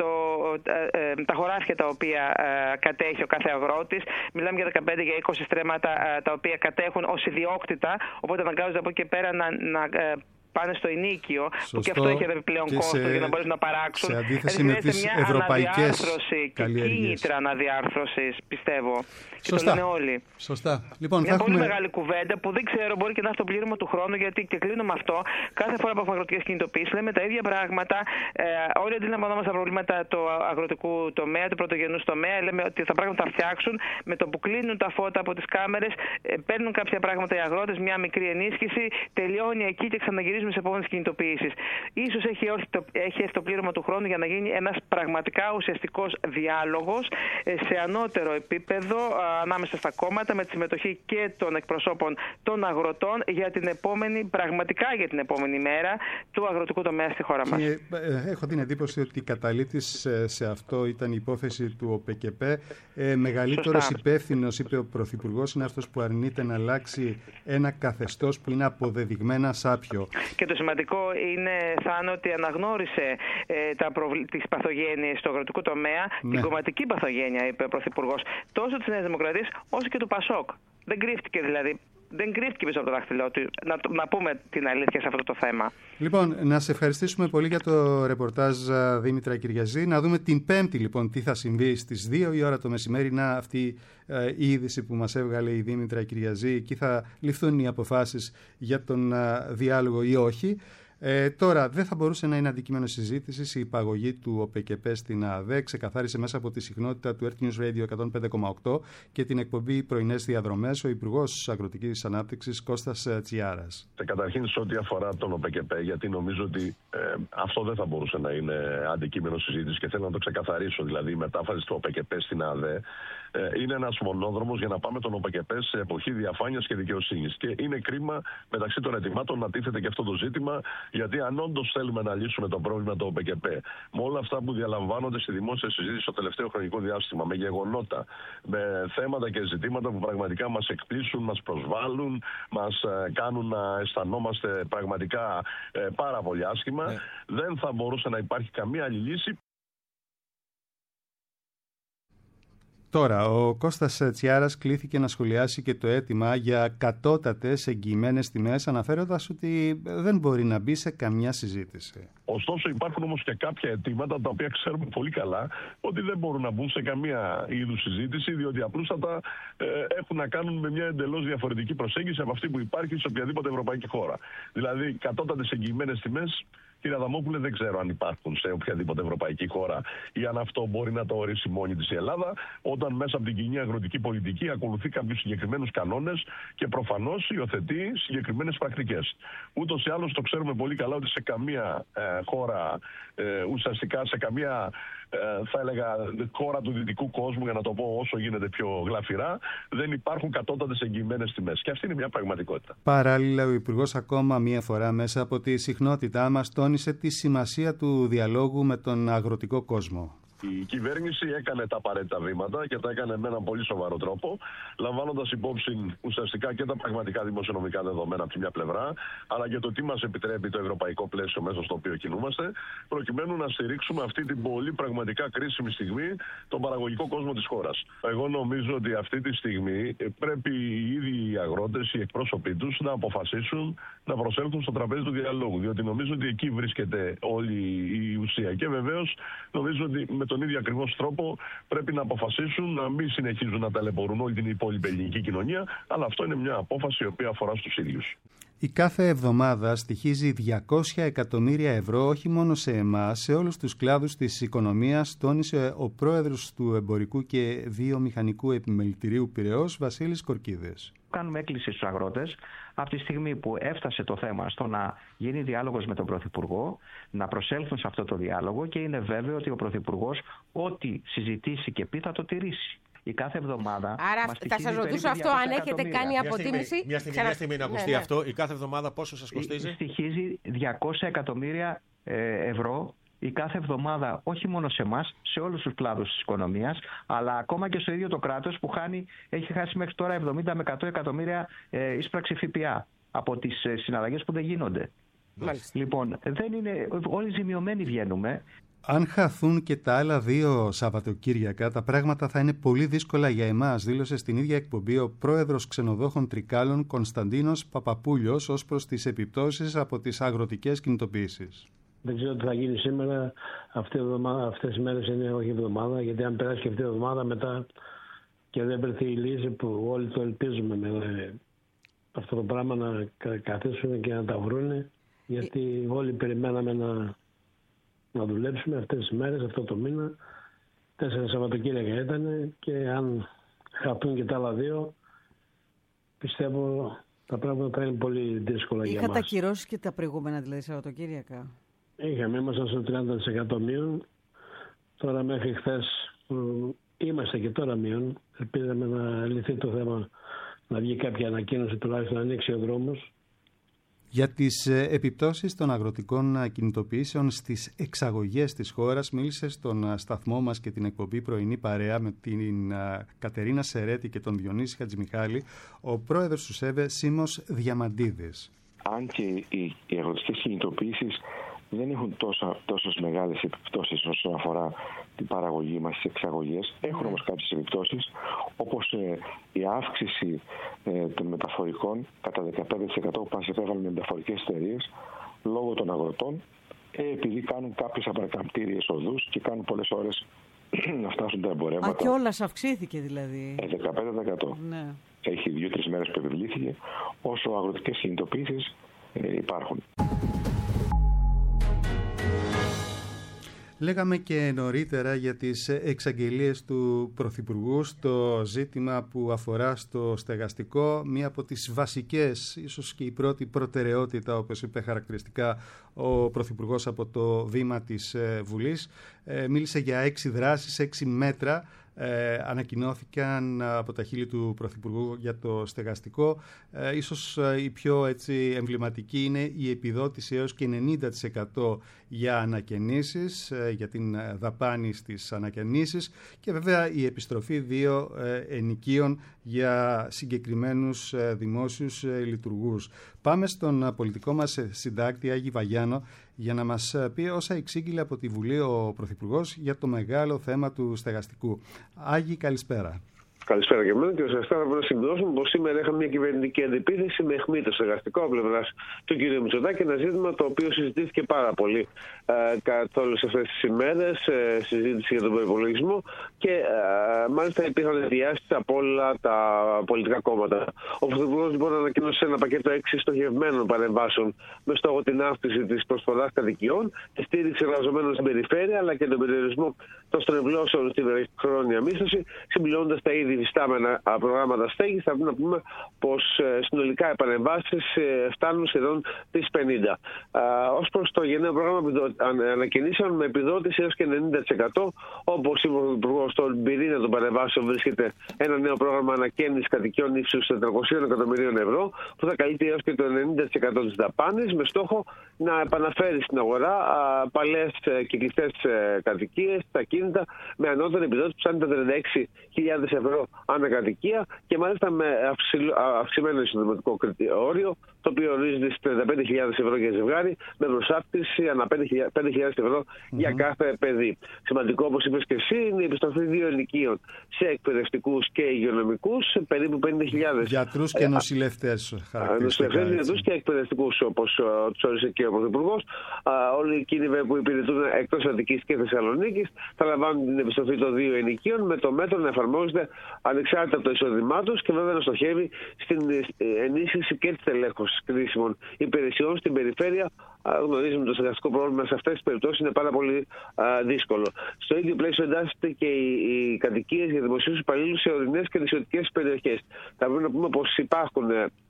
τα χωράφια τα οποία κατέχει ο κάθε αγρότης. Μιλάμε για 15 για 20 στρέμματα τα οποία κατέχουν ως ιδιόκτητα, οπότε αναγκάζονται από εκεί και πέρα να πάνε στο ενίκιο, που και αυτό έχει επιπλέον κόστος για να μπορέσουν να παράξουν. Σε αντίθεση με τις ευρωπαϊκές καλλιέργειες. Και κίνητρα αναδιάρθρωσης, πιστεύω. Και Σωστά. το λένε όλοι. Σωστά. Λοιπόν, μια πολύ μεγάλη κουβέντα που δεν ξέρω, μπορεί και να είναι στο πλήρωμα του χρόνου, γιατί και κλείνω με αυτό. Κάθε φορά που έχουμε αγροτικές κινητοποιήσεις λέμε τα ίδια πράγματα. Όλοι αντιλαμβανόμαστε τα προβλήματα του αγροτικού τομέα, του πρωτογενούς τομέα. Λέμε ότι τα πράγματα θα φτιάξουν. Με το που κλείνουν τα φώτα από τις κάμερες, παίρνουν κάποια πράγματα οι αγρότες, μια μικρή ενίσχυση, τελειώνει εκεί και ξαναγυρίζουμε σε επόμενες κινητοποιήσεις. Ίσως έχει έρθει το πλήρωμα του χρόνου για να γίνει ένας πραγματικά ουσιαστικός διάλογος σε ανώτερο επίπεδο ανάμεσα στα κόμματα, με τη συμμετοχή και των εκπροσώπων των αγροτών πραγματικά για την επόμενη μέρα του αγροτικού τομέα στη χώρα μας. Έχω την εντύπωση ότι καταλήτης σε αυτό ήταν η υπόθεση του ΟΠΚΠ. Μεγαλύτερος υπεύθυνος, είπε ο Πρωθυπουργός, είναι αυτός που αρνείται να αλλάξει ένα καθεστώς που είναι αποδεδειγμένα σάπιο. Και το σημαντικό είναι, Θάνο, ότι αναγνώρισε τις παθογένειες του αγροτικού τομέα, την κομματική παθογένεια, είπε ο Πρωθυπουργός, τόσο της Νέας Δημοκρατίας όσο και του ΠΑΣΟΚ. Δεν κρύφτηκε δηλαδή. Δεν κρύφτηκε πίσω από το δάχτυλό του. Να πούμε την αλήθεια σε αυτό το θέμα. Λοιπόν, να σε ευχαριστήσουμε πολύ για το ρεπορτάζ, Δήμητρα Κυριαζή. Να δούμε την Πέμπτη, λοιπόν, τι θα συμβεί στις 2 η ώρα το μεσημέρι. Να, αυτή η είδηση που μας έβγαλε η Δήμητρα Κυριαζή. Εκεί θα ληφθούν οι αποφάσεις για τον διάλογο ή όχι. Τώρα, δεν θα μπορούσε να είναι αντικείμενο συζήτησης η υπαγωγή του ΟΠΚΠ στην ΑΔΕ. Ξεκαθάρισε μέσα από τη συχνότητα του Earth News Radio 105,8 και την εκπομπή Πρωινές Διαδρομές ο Υπουργός Αγροτικής Ανάπτυξης Κώστας Τσιάρας. Καταρχήν, σε ό,τι αφορά τον ΟΠΚΠ, γιατί νομίζω ότι αυτό δεν θα μπορούσε να είναι αντικείμενο συζήτησης και θέλω να το ξεκαθαρίσω. Δηλαδή, η μετάφραση του ΟΠΚΠ στην ΑΔΕ είναι ένας μονόδρομος για να πάμε τον ΟΠΚΠ σε εποχή διαφάνειας και δικαιοσύνης. Και είναι κρίμα μεταξύ των ετοιμάτων να τίθεται και αυτό το ζήτημα, γιατί αν όντως θέλουμε να λύσουμε το πρόβλημα του ΟΠΚΠ, με όλα αυτά που διαλαμβάνονται στη δημόσια συζήτηση στο τελευταίο χρονικό διάστημα, με γεγονότα, με θέματα και ζητήματα που πραγματικά μας εκπλήσουν, μας προσβάλλουν, μας κάνουν να αισθανόμαστε πραγματικά πάρα πολύ άσχημα, δεν θα μπορούσε να υπάρχει καμία άλλη λύση. Τώρα, ο Κώστας Τσιάρας κλήθηκε να σχολιάσει και το αίτημα για κατώτατες εγγυημένες τιμές, αναφέροντας ότι δεν μπορεί να μπει σε καμιά συζήτηση. Ωστόσο, υπάρχουν όμως και κάποια αιτήματα τα οποία ξέρουμε πολύ καλά ότι δεν μπορούν να μπουν σε καμία είδους συζήτηση, διότι απλούστατα έχουν να κάνουν με μια εντελώς διαφορετική προσέγγιση από αυτή που υπάρχει σε οποιαδήποτε ευρωπαϊκή χώρα. Δηλαδή, κατώτατες εγγυημένες τιμές, κύριε Αδαμόπουλε, δεν ξέρω αν υπάρχουν σε οποιαδήποτε ευρωπαϊκή χώρα ή αν αυτό μπορεί να το ορίσει μόνη της η Ελλάδα, όταν μέσα από την κοινή αγροτική πολιτική ακολουθεί κάποιους συγκεκριμένους κανόνες και προφανώς υιοθετεί συγκεκριμένες πρακτικές. Ούτως ή άλλως το ξέρουμε πολύ καλά ότι σε καμία χώρα, ουσιαστικά σε καμία θα έλεγα χώρα του δυτικού κόσμου, για να το πω όσο γίνεται πιο γλαφυρά, δεν υπάρχουν κατώτατες εγγυημένες τιμές. Και αυτή είναι μια πραγματικότητα. Παράλληλα, ο Υπουργός ακόμα μία φορά μέσα από τη συχνότητά μας τόνισε τη σημασία του διαλόγου με τον αγροτικό κόσμο. Η κυβέρνηση έκανε τα απαραίτητα βήματα και τα έκανε με έναν πολύ σοβαρό τρόπο, λαμβάνοντας υπόψη ουσιαστικά και τα πραγματικά δημοσιονομικά δεδομένα από τη μια πλευρά, αλλά και το τι μας επιτρέπει το ευρωπαϊκό πλαίσιο μέσα στο οποίο κινούμαστε, προκειμένου να στηρίξουμε αυτή την πολύ πραγματικά κρίσιμη στιγμή τον παραγωγικό κόσμο της χώρας. Εγώ νομίζω ότι αυτή τη στιγμή πρέπει οι ίδιοι οι αγρότες, οι εκπρόσωποι τους, να αποφασίσουν να προσέλθουν στο τραπέζι του διαλόγου, διότι νομίζω ότι εκεί βρίσκεται όλη η ουσία. Και βεβαίως νομίζω ότι με τον ίδιο ακριβώς τρόπο πρέπει να αποφασίσουν να μην συνεχίζουν να ταλαιπωρούν όλη την υπόλοιπη ελληνική κοινωνία, αλλά αυτό είναι μια απόφαση η οποία αφορά στους ίδιους. Η κάθε εβδομάδα στοιχίζει 200 εκατομμύρια ευρώ όχι μόνο σε εμάς, σε όλους τους κλάδους της οικονομίας, τόνισε ο πρόεδρος του Εμπορικού και Βιομηχανικού Επιμελητηρίου Πειραιώς, Βασίλης Κορκίδης. Κάνουμε έκκληση στους αγρότες από τη στιγμή που έφτασε το θέμα στο να γίνει διάλογος με τον Πρωθυπουργό, να προσέλθουν σε αυτό το διάλογο και είναι βέβαιο ότι ο Πρωθυπουργός ό,τι συζητήσει και πει θα το τηρήσει. η κάθε εβδομάδα. Άρα θα σας ρωτήσω αυτό, αν έχετε κάνει αποτίμηση. Μια στιγμή να ακουστεί αυτό. Η κάθε εβδομάδα πόσο σας κοστίζει? Στοιχίζει 200 εκατομμύρια ευρώ η κάθε εβδομάδα, όχι μόνο σε εμάς, σε όλους τους κλάδους της οικονομίας, αλλά ακόμα και στο ίδιο το κράτος που έχει χάσει μέχρι τώρα 70 με 100 εκατομμύρια εισπράξη ΦΠΑ από τις συναλλαγές που δεν γίνονται. Μάλιστα. Λοιπόν, δεν είναι, όλοι ζημιωμένοι βγαίνουμε. Αν χαθούν και τα άλλα 2 Σαββατοκύριακα, τα πράγματα θα είναι πολύ δύσκολα για εμάς, δήλωσε στην ίδια εκπομπή ο πρόεδρος ξενοδόχων Τρικάλων Κωνσταντίνος Παπαπούλιος ως προς τις επιπτώσεις από τις αγροτικές κινητοποιήσεις. Δεν ξέρω τι θα γίνει σήμερα. Αυτές οι μέρες είναι όχι εβδομάδα, γιατί αν περάσει και αυτή η εβδομάδα μετά και δεν βρεθεί η λύση που όλοι το ελπίζουμε με αυτό το πράγμα να καθίσουν και να τα βρούνε, γιατί όλοι περιμέναμε να δουλέψουμε αυτές τις μέρες, αυτό το μήνα. 4 Σαββατοκύριακα ήταν και αν χαθούν και τα άλλα 2, πιστεύω τα πράγματα θα είναι πολύ δύσκολα για μας. Είχατε ακυρώσει και τα προηγούμενα δηλαδή Σαββατοκύριακα? Ήμασταν στο 30% μείον. Τώρα μέχρι χθες είμαστε και τώρα μείον. Ελπίζαμε να λυθεί το θέμα, να βγει κάποια ανακοίνωση, τουλάχιστον να ανοίξει ο δρόμος. Για τις επιπτώσεις των αγροτικών κινητοποιήσεων στις εξαγωγές της χώρας μίλησε στον σταθμό μας και την εκπομπή Πρωινή Παρέα με την Κατερίνα Σερέτη και τον Διονύση Χατζημιχάλη ο πρόεδρος του ΣΕΒΕ Σίμος Διαμαντίδης. Αν και οι αγροτικές κινητοποιήσεις δεν έχουν τόσες μεγάλες επιπτώσεις όσον αφορά την παραγωγή μας, τις εξαγωγές. Έχουν όμως κάποιες επιπτώσεις, όπως η αύξηση των μεταφορικών κατά 15% που μας επέβαλαν οι μεταφορικές εταιρείες λόγω των αγροτών, επειδή κάνουν κάποιες απαρακαμπτήριες οδούς και κάνουν πολλές ώρες να φτάσουν τα εμπορεύματα. Α, κιόλας αυξήθηκε δηλαδή. 15%. Ναι. Έχει 2-3 μέρες που επιβλήθηκε, όσο αγροτικές κινητοποιήσεις υπάρχουν. Λέγαμε και νωρίτερα για τις εξαγγελίες του Πρωθυπουργού στο ζήτημα που αφορά στο στεγαστικό, μία από τις βασικές, ίσως και η πρώτη προτεραιότητα, όπως είπε χαρακτηριστικά ο Πρωθυπουργός από το βήμα της Βουλής. Μίλησε για 6 δράσεις, 6 μέτρα. Ανακοινώθηκαν από τα χείλη του Πρωθυπουργού για το στεγαστικό. Ίσως η πιο εμβληματική είναι η επιδότηση έως και 90% για ανακαινήσεις, για την δαπάνη στις ανακαινήσεις και βέβαια η επιστροφή 2 ενοικίων για συγκεκριμένους δημόσιους λειτουργούς. Πάμε στον πολιτικό μας συντάκτη Άγη Βαγιάνο για να μας πει όσα εξήγηλε από τη Βουλή ο Πρωθυπουργός για το μεγάλο θέμα του στεγαστικού. Άγη, καλησπέρα. Καλησπέρα και εμένα. Και ουσιαστικά θα πρέπει να συμπληρώσουμε πως σήμερα είχαμε μια κυβερνητική αντιπίθεση με αιχμή το στεγαστικό από πλευράς του κ. Μητσοτάκη. Ένα ζήτημα το οποίο συζητήθηκε πάρα πολύ κατά όλες αυτές τις ημέρες. Συζήτηση για τον προϋπολογισμό και μάλιστα υπήρχαν διάσεις από όλα τα πολιτικά κόμματα. Ο Πρωθυπουργός λοιπόν ανακοίνωσε ένα πακέτο 6 στοχευμένων παρεμβάσεων με στόχο την αύξηση της προσφοράς κατοικιών, τη στήριξη εργαζομένων στην περιφέρεια αλλά και τον περιορισμό των στρεβλώσεων στην χρόνια μίσθωση, συμπληρώνοντας τα ήδη υφιστάμενα προγράμματα στέγης. Θα πρέπει να πούμε πως συνολικά οι παρεμβάσεις φτάνουν σχεδόν τις 50. Ως προς το γενναίο πρόγραμμα ανακοινήσεων με επιδότηση έως και 90%, όπως είπε ο Υπουργός, στον πυρήνα των παρεμβάσεων βρίσκεται ένα νέο πρόγραμμα ανακαίνησης κατοικιών ύψους 400 εκατομμυρίων ευρώ, που θα καλύπτει έως και το 90% της δαπάνης, με στόχο να επαναφέρει στην αγορά παλαιές και κλειστές κατοικίες, τα κίνητα, με ανώτερη επιδότηση που φτάνει τα 36.000 ευρώ ανακατοικία και μάλιστα με αυξημένο εισοδηματικό όριο, το οποίο ορίζεται στις 35.000 ευρώ για ζευγάρι, με προσάκτηση ανά 5.000 ευρώ για κάθε παιδί. Σημαντικό, όπως είπες και εσύ, είναι η επιστροφή 2 ενοικίων σε εκπαιδευτικούς και υγειονομικούς, περίπου 50.000. Γιατρούς και νοσηλευτές. Νοσηλευτές, γιατρούς και εκπαιδευτικούς, όπως τους όρισε και ο Πρωθυπουργός. Όλοι εκείνοι που υπηρετούν εκτός Αττικής και Θεσσαλονίκης θα λαμβάνουν την επιστροφή των 2 ενοικίων, με το μέτρο να εφαρμόζεται ανεξάρτητα από το εισόδημά τους και βέβαια να στοχεύει στην ενίσχυση και της τελέχωσης κρίσιμων υπηρεσιών στην περιφέρεια. Γνωρίζουμε το στεγαστικό πρόβλημα σε αυτές τις περιπτώσεις είναι πάρα πολύ δύσκολο. Στο ίδιο πλαίσιο εντάσσεται και οι κατοικίες για δημοσίους υπαλλήλους σε ορεινές και νησιωτικές περιοχές. Θα πρέπει να πούμε πως υπάρχουν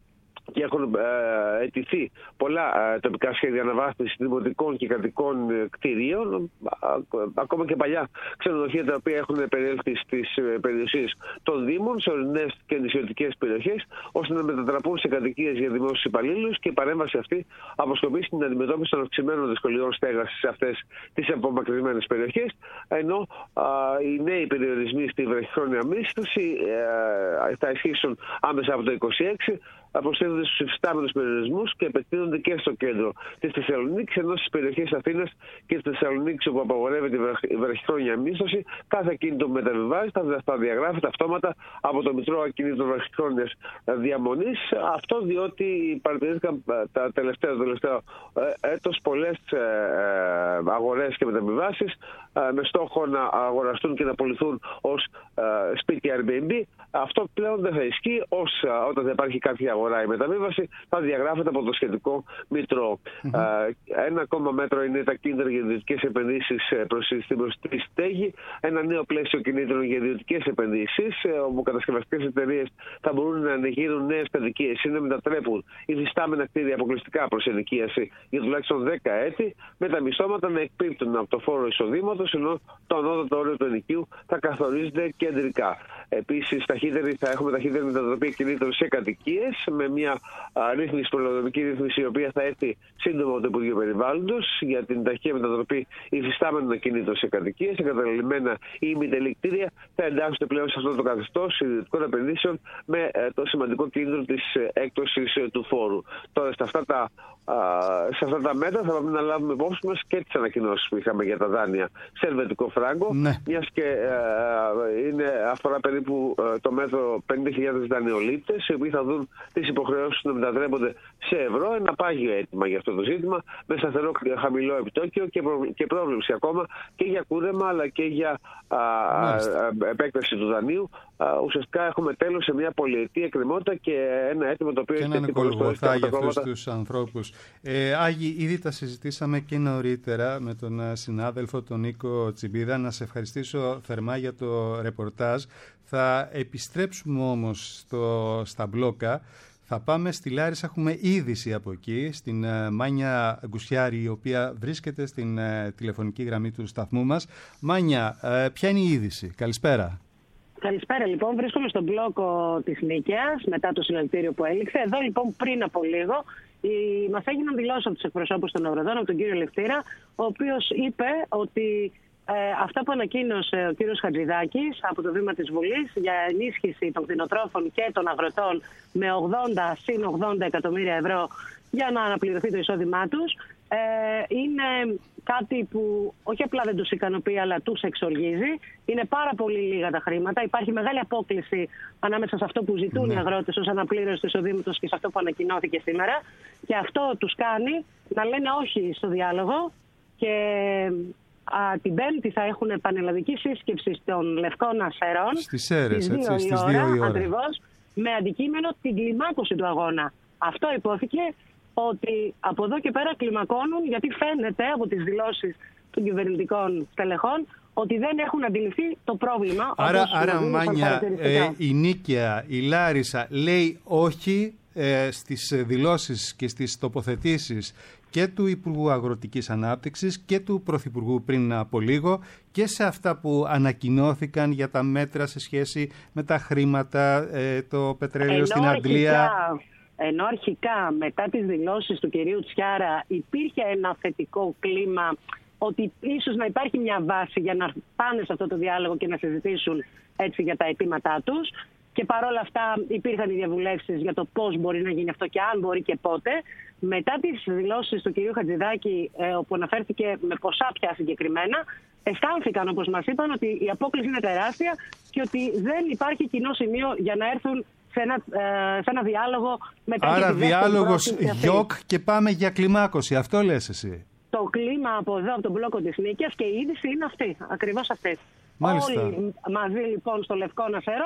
και έχουν αιτηθεί πολλά τοπικά σχέδια αναβάθμισης δημοτικών και κρατικών κτηρίων, ακόμα και παλιά ξενοδοχεία τα οποία έχουν περιέλθει στις περιουσίες των Δήμων, σε ορεινές και νησιωτικές περιοχές, ώστε να μετατραπούν σε κατοικίες για δημόσιους υπαλλήλους, και η παρέμβαση αυτή αποσκοπεί στην αντιμετώπιση των αυξημένων δυσκολιών στέγασης σε αυτές τις απομακρυσμένες περιοχές, ενώ οι νέοι περιορισμοί στη βραχυχρόνια μίσθωση θα ισχύσουν άμεσα από το 2026, προσθέτονται στους υφιστάμενους περιορισμούς και επεκτείνονται και στο κέντρο της Θεσσαλονίκης, ενώ στις περιοχές Αθήνας και της Θεσσαλονίκης, όπου απαγορεύεται η βραχυχρόνια μίσθωση, κάθε ακίνητο που μεταβιβάζει θα διαγράφεται αυτόματα από το Μητρό Ακινήτων Βραχυχρόνιας Διαμονής. Αυτό διότι παρατηρήθηκαν τα τελευταία έτος πολλές αγορές και μεταβιβάσεις με στόχο να αγοραστούν και να πωληθούν ως σπίτια Airbnb. Αυτό πλέον δεν θα ισχύει, όταν θα υπάρχει κάποια αγορά ή μεταβίβαση θα διαγράφεται από το σχετικό μητρό. Ένα ακόμα μέτρο είναι τα κίνητρα για ιδιωτικές επενδύσεις προς τη στέγη. Ένα νέο πλαίσιο κινήτρων για ιδιωτικές επενδύσεις, όπου κατασκευαστικές εταιρείες θα μπορούν να ανοιγείρουν νέες κατοικίες ή να μετατρέπουν υφιστάμενα κτίρια αποκλειστικά προς ενοικίαση για τουλάχιστον 10 έτη, με τα μισθώματα να εκπίπτουν από το φόρο εισοδήματος, ενώ το ανώτατο όριο του ενοικίου θα καθορίζεται κεντρικά. Επίσης, θα έχουμε ταχύτερη μετατροπή κινήτρων σε κατοικίες, με μια προλοδομική ρύθμιση, η οποία θα έρθει σύντομα από το Υπουργείο Περιβάλλοντος για την ταχεία μετατροπή υφιστάμενων κινήτρων σε κατοικίες. Εγκαταλελειμμένα ή ημιτελή κτίρια θα εντάσσονται πλέον σε αυτό το καθεστώς ιδιωτικών επενδύσεων, με το σημαντικό κίνδυνο της έκπτωσης του φόρου. Τώρα, σε αυτά τα μέτρα θα πρέπει να λάβουμε υπόψη μας και τις ανακοινώσεις που είχαμε για τα δάνεια σε ελβετικό φράγκο, μιας και αφορά περίπου το μέτρο 50.000 δανειολήπτες, οι οποίοι θα δουν τις υποχρεώσεις να μετατρέπονται σε ευρώ. Ένα πάγιο αίτημα για αυτό το ζήτημα, με σταθερό χαμηλό επιτόκιο και πρόβλεψη ακόμα και για κούρεμα, αλλά και για επέκταση του δανείου. Ουσιαστικά έχουμε τέλος σε μια πολυετή εκκρεμότητα και ένα αίτημα το οποίο είναι κολυμπορθά για αυτούς τους ανθρώπους. Άγιοι, ήδη τα συζητήσαμε και νωρίτερα με τον συνάδελφο τον Νίκο Τσιμπίδα. Να σε ευχαριστήσω θερμά για το ρεπορτάζ. Θα επιστρέψουμε όμως στα μπλόκα. Θα πάμε στη Λάρισα, έχουμε είδηση από εκεί, στην Μάνια Γκουσιάρη, η οποία βρίσκεται στην τηλεφωνική γραμμή του σταθμού μας. Μάνια, ποια είναι η είδηση? Καλησπέρα. Καλησπέρα, λοιπόν. Βρίσκομαι στον μπλόκο της Νίκαιας, μετά το συλλαλητήριο που έληξε. Εδώ, λοιπόν, πριν από λίγο, μας έγιναν δηλώσεις από τους εκπροσώπους των αγροτών, από τον κύριο Λευτήρα, ο οποίος είπε ότι αυτά που ανακοίνωσε ο κύριος Χατζηδάκης από το βήμα της Βουλής για ενίσχυση των κτηνοτρόφων και των αγροτών με 80 εκατομμύρια ευρώ για να αναπληρωθεί το εισόδημά τους, είναι κάτι που όχι απλά δεν τους ικανοποιεί, αλλά τους εξοργίζει. Είναι πάρα πολύ λίγα τα χρήματα. Υπάρχει μεγάλη απόκλιση ανάμεσα σε αυτό που ζητούν οι αγρότες ως αναπλήρωση του εισοδήματος και σε αυτό που ανακοινώθηκε σήμερα. Και αυτό τους κάνει να λένε όχι στο διάλογο. Και την Πέμπτη θα έχουν πανελλαδική σύσκεψη των Λευκών Ασερών στις Σέρρες, στις 2 η ώρα. Ακριβώς, με αντικείμενο την κλιμάκωση του αγώνα. Αυτό υπόθηκε ότι από εδώ και πέρα κλιμακώνουν, γιατί φαίνεται από τις δηλώσεις των κυβερνητικών στελεχών ότι δεν έχουν αντιληφθεί το πρόβλημα. Άρα Μάνια, η Νίκαια, η Λάρισα λέει όχι στις δηλώσεις και στις τοποθετήσεις και του Υπουργού Αγροτικής Ανάπτυξης και του Πρωθυπουργού πριν από λίγο, και σε αυτά που ανακοινώθηκαν για τα μέτρα σε σχέση με τα χρήματα, το πετρέλαιο στην Αντλία. Ενώ αρχικά μετά τις δηλώσεις του κυρίου Τσιάρα υπήρχε ένα θετικό κλίμα, ότι ίσως να υπάρχει μια βάση για να πάνε σε αυτό το διάλογο και να συζητήσουν έτσι για τα αιτήματά τους. Και παρόλα αυτά υπήρχαν οι διαβουλεύσεις για το πώς μπορεί να γίνει αυτό και αν μπορεί και πότε. Μετά τις δηλώσεις του κυρίου Χατζηδάκη, όπου αναφέρθηκε με ποσά πια συγκεκριμένα, αισθάνθηκαν, όπως μας είπαν, ότι η απόκλιση είναι τεράστια και ότι δεν υπάρχει κοινό σημείο για να έρθουν σε ένα διάλογο μετά. Άρα διάλογος γιοκ και πάμε για κλιμάκωση. Αυτό λες εσύ? Το κλίμα από εδώ, από τον μπλόκο της Νίκαιας, και η είδηση είναι αυτή, ακριβώς αυτή. Μάλιστα. Όλοι μαζί λοιπόν στο Λευκών Ασερών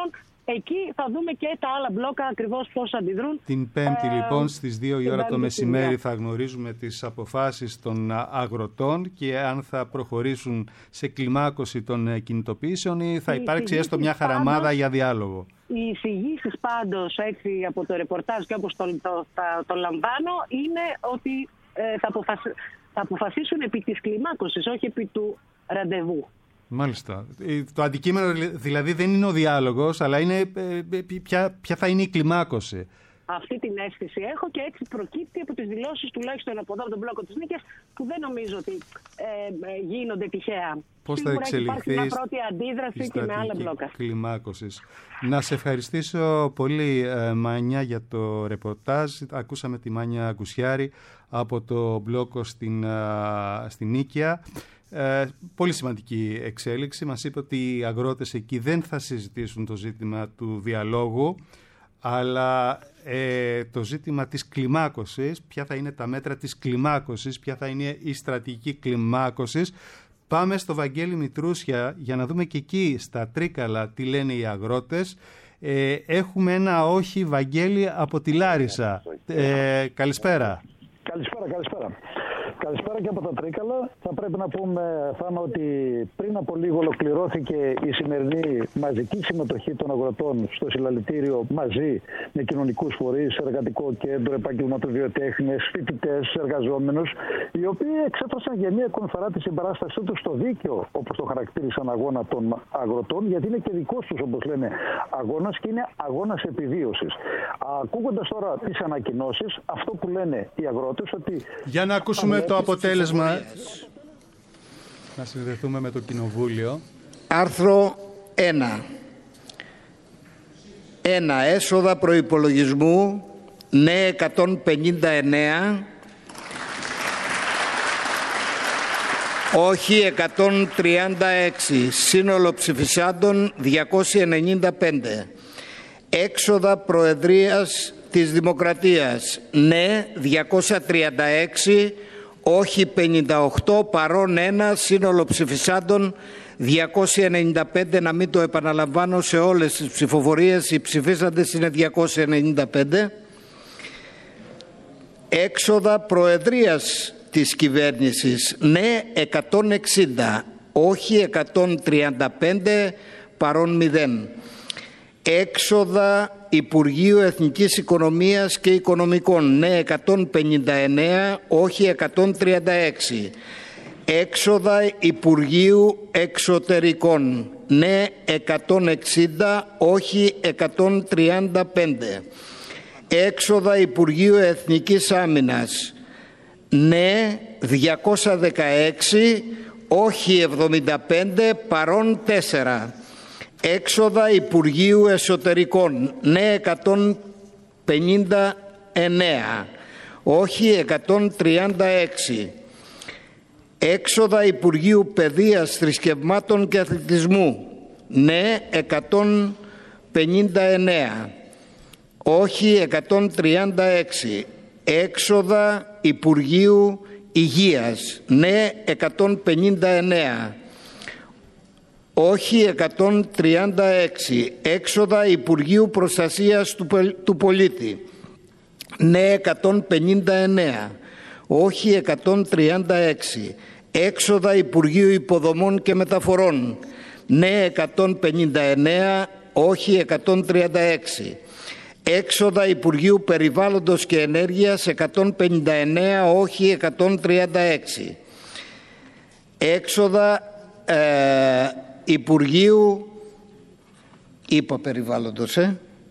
εκεί θα δούμε και τα άλλα μπλόκα ακριβώς πώς αντιδρούν. Την Πέμπτη λοιπόν στις 2 η ώρα το μεσημέρι θα γνωρίζουμε τις αποφάσεις των αγροτών και αν θα προχωρήσουν σε κλιμάκωση των κινητοποιήσεων ή θα υπάρξει έστω μια χαραμάδα για διάλογο. Οι εισηγήσεις πάντως έτσι από το ρεπορτάζ και όπως το λαμβάνω είναι ότι θα αποφασίσουν επί της κλιμάκωσης, όχι επί του ραντεβού. Μάλιστα. Το αντικείμενο δηλαδή δεν είναι ο διάλογος, αλλά είναι ποια θα είναι η κλιμάκωση. Αυτή την αίσθηση έχω και έτσι προκύπτει από τις δηλώσεις τουλάχιστον από εδώ από τον μπλόκο της Νίκαιας, που δεν νομίζω ότι γίνονται τυχαία. Πώς θα εξελιχθεί μια πρώτη αντίδραση και με άλλα μπλόκα κλιμάκωσης. Να σε ευχαριστήσω πολύ, Μάνια, για το ρεπορτάζ. Ακούσαμε τη Μάνια Κουσιάρη από το μπλόκο στην Νίκαια. Πολύ σημαντική εξέλιξη. Μας είπε ότι οι αγρότες εκεί δεν θα συζητήσουν το ζήτημα του διαλόγου, αλλά το ζήτημα της κλιμάκωσης, ποια θα είναι τα μέτρα της κλιμάκωσης, ποια θα είναι η στρατηγική κλιμάκωσης. Πάμε στο Βαγγέλη Μητρούσια για να δούμε και εκεί στα Τρίκαλα τι λένε οι αγρότες. Έχουμε ένα όχι, Βαγγέλη, από τη Λάρισα. Καλησπέρα. Καλησπέρα. Καλησπέρα και από τα Τρίκαλα. Θα πρέπει να πούμε, Θάνο, ότι πριν από λίγο ολοκληρώθηκε η σημερινή μαζική συμμετοχή των αγροτών στο συλλαλητήριο μαζί με κοινωνικούς φορείς, εργατικό κέντρο, επαγγελματίες βιοτέχνες, φοιτητές, εργαζόμενους, οι οποίοι εξέφρασαν για μία ακόμη φορά τη συμπαράστασή τους στο δίκαιο, όπως το χαρακτήρισαν, αγώνα των αγροτών, γιατί είναι και δικός τους, όπως λένε, αγώνας και είναι αγώνας επιβίωσης. Ακούγοντας τώρα τις ανακοινώσεις, αυτό που λένε οι αγρότες, ότι. Για να ακούσουμε το αποτέλεσμα. Να συνδεθούμε με το Κοινοβούλιο. Άρθρο 1. 1. Έσοδα προϋπολογισμού, ναι 159, όχι 136, σύνολο ψηφισάντων 295. Έξοδα Προεδρίας της Δημοκρατίας, ναι 236, όχι 58, παρόν 1, σύνολο ψηφισάντων 295. Να μην το επαναλαμβάνω, σε όλες τις ψηφοφορίες οι ψηφίσαντες είναι 295. Έξοδα Προεδρίας της Κυβέρνησης, ναι 160, όχι 135, παρόν 0. Έξοδα Υπουργείου Εθνικής Οικονομίας και Οικονομικών, ναι 159, όχι 136. Έξοδα Υπουργείου Εξωτερικών, ναι 160, όχι 135. Έξοδα Υπουργείου Εθνικής Άμυνας, ναι 216, όχι 75, παρόν 4. Έξοδα Υπουργείου Εσωτερικών, ναι 159, όχι 136. Έξοδα Υπουργείου Παιδείας, Θρησκευμάτων και Αθλητισμού, ναι 159, όχι 136. Έξοδα Υπουργείου Υγείας, ναι 159, όχι 136. Έξοδα Υπουργείου Προστασίας του Πολίτη, ναι 159, όχι 136. Έξοδα Υπουργείου Υποδομών και Μεταφορών, ναι 159, όχι 136. Έξοδα Υπουργείου Περιβάλλοντος και Ενέργειας, 159, όχι 136. Έξοδα Υπουργείου Περιβάλλοντος,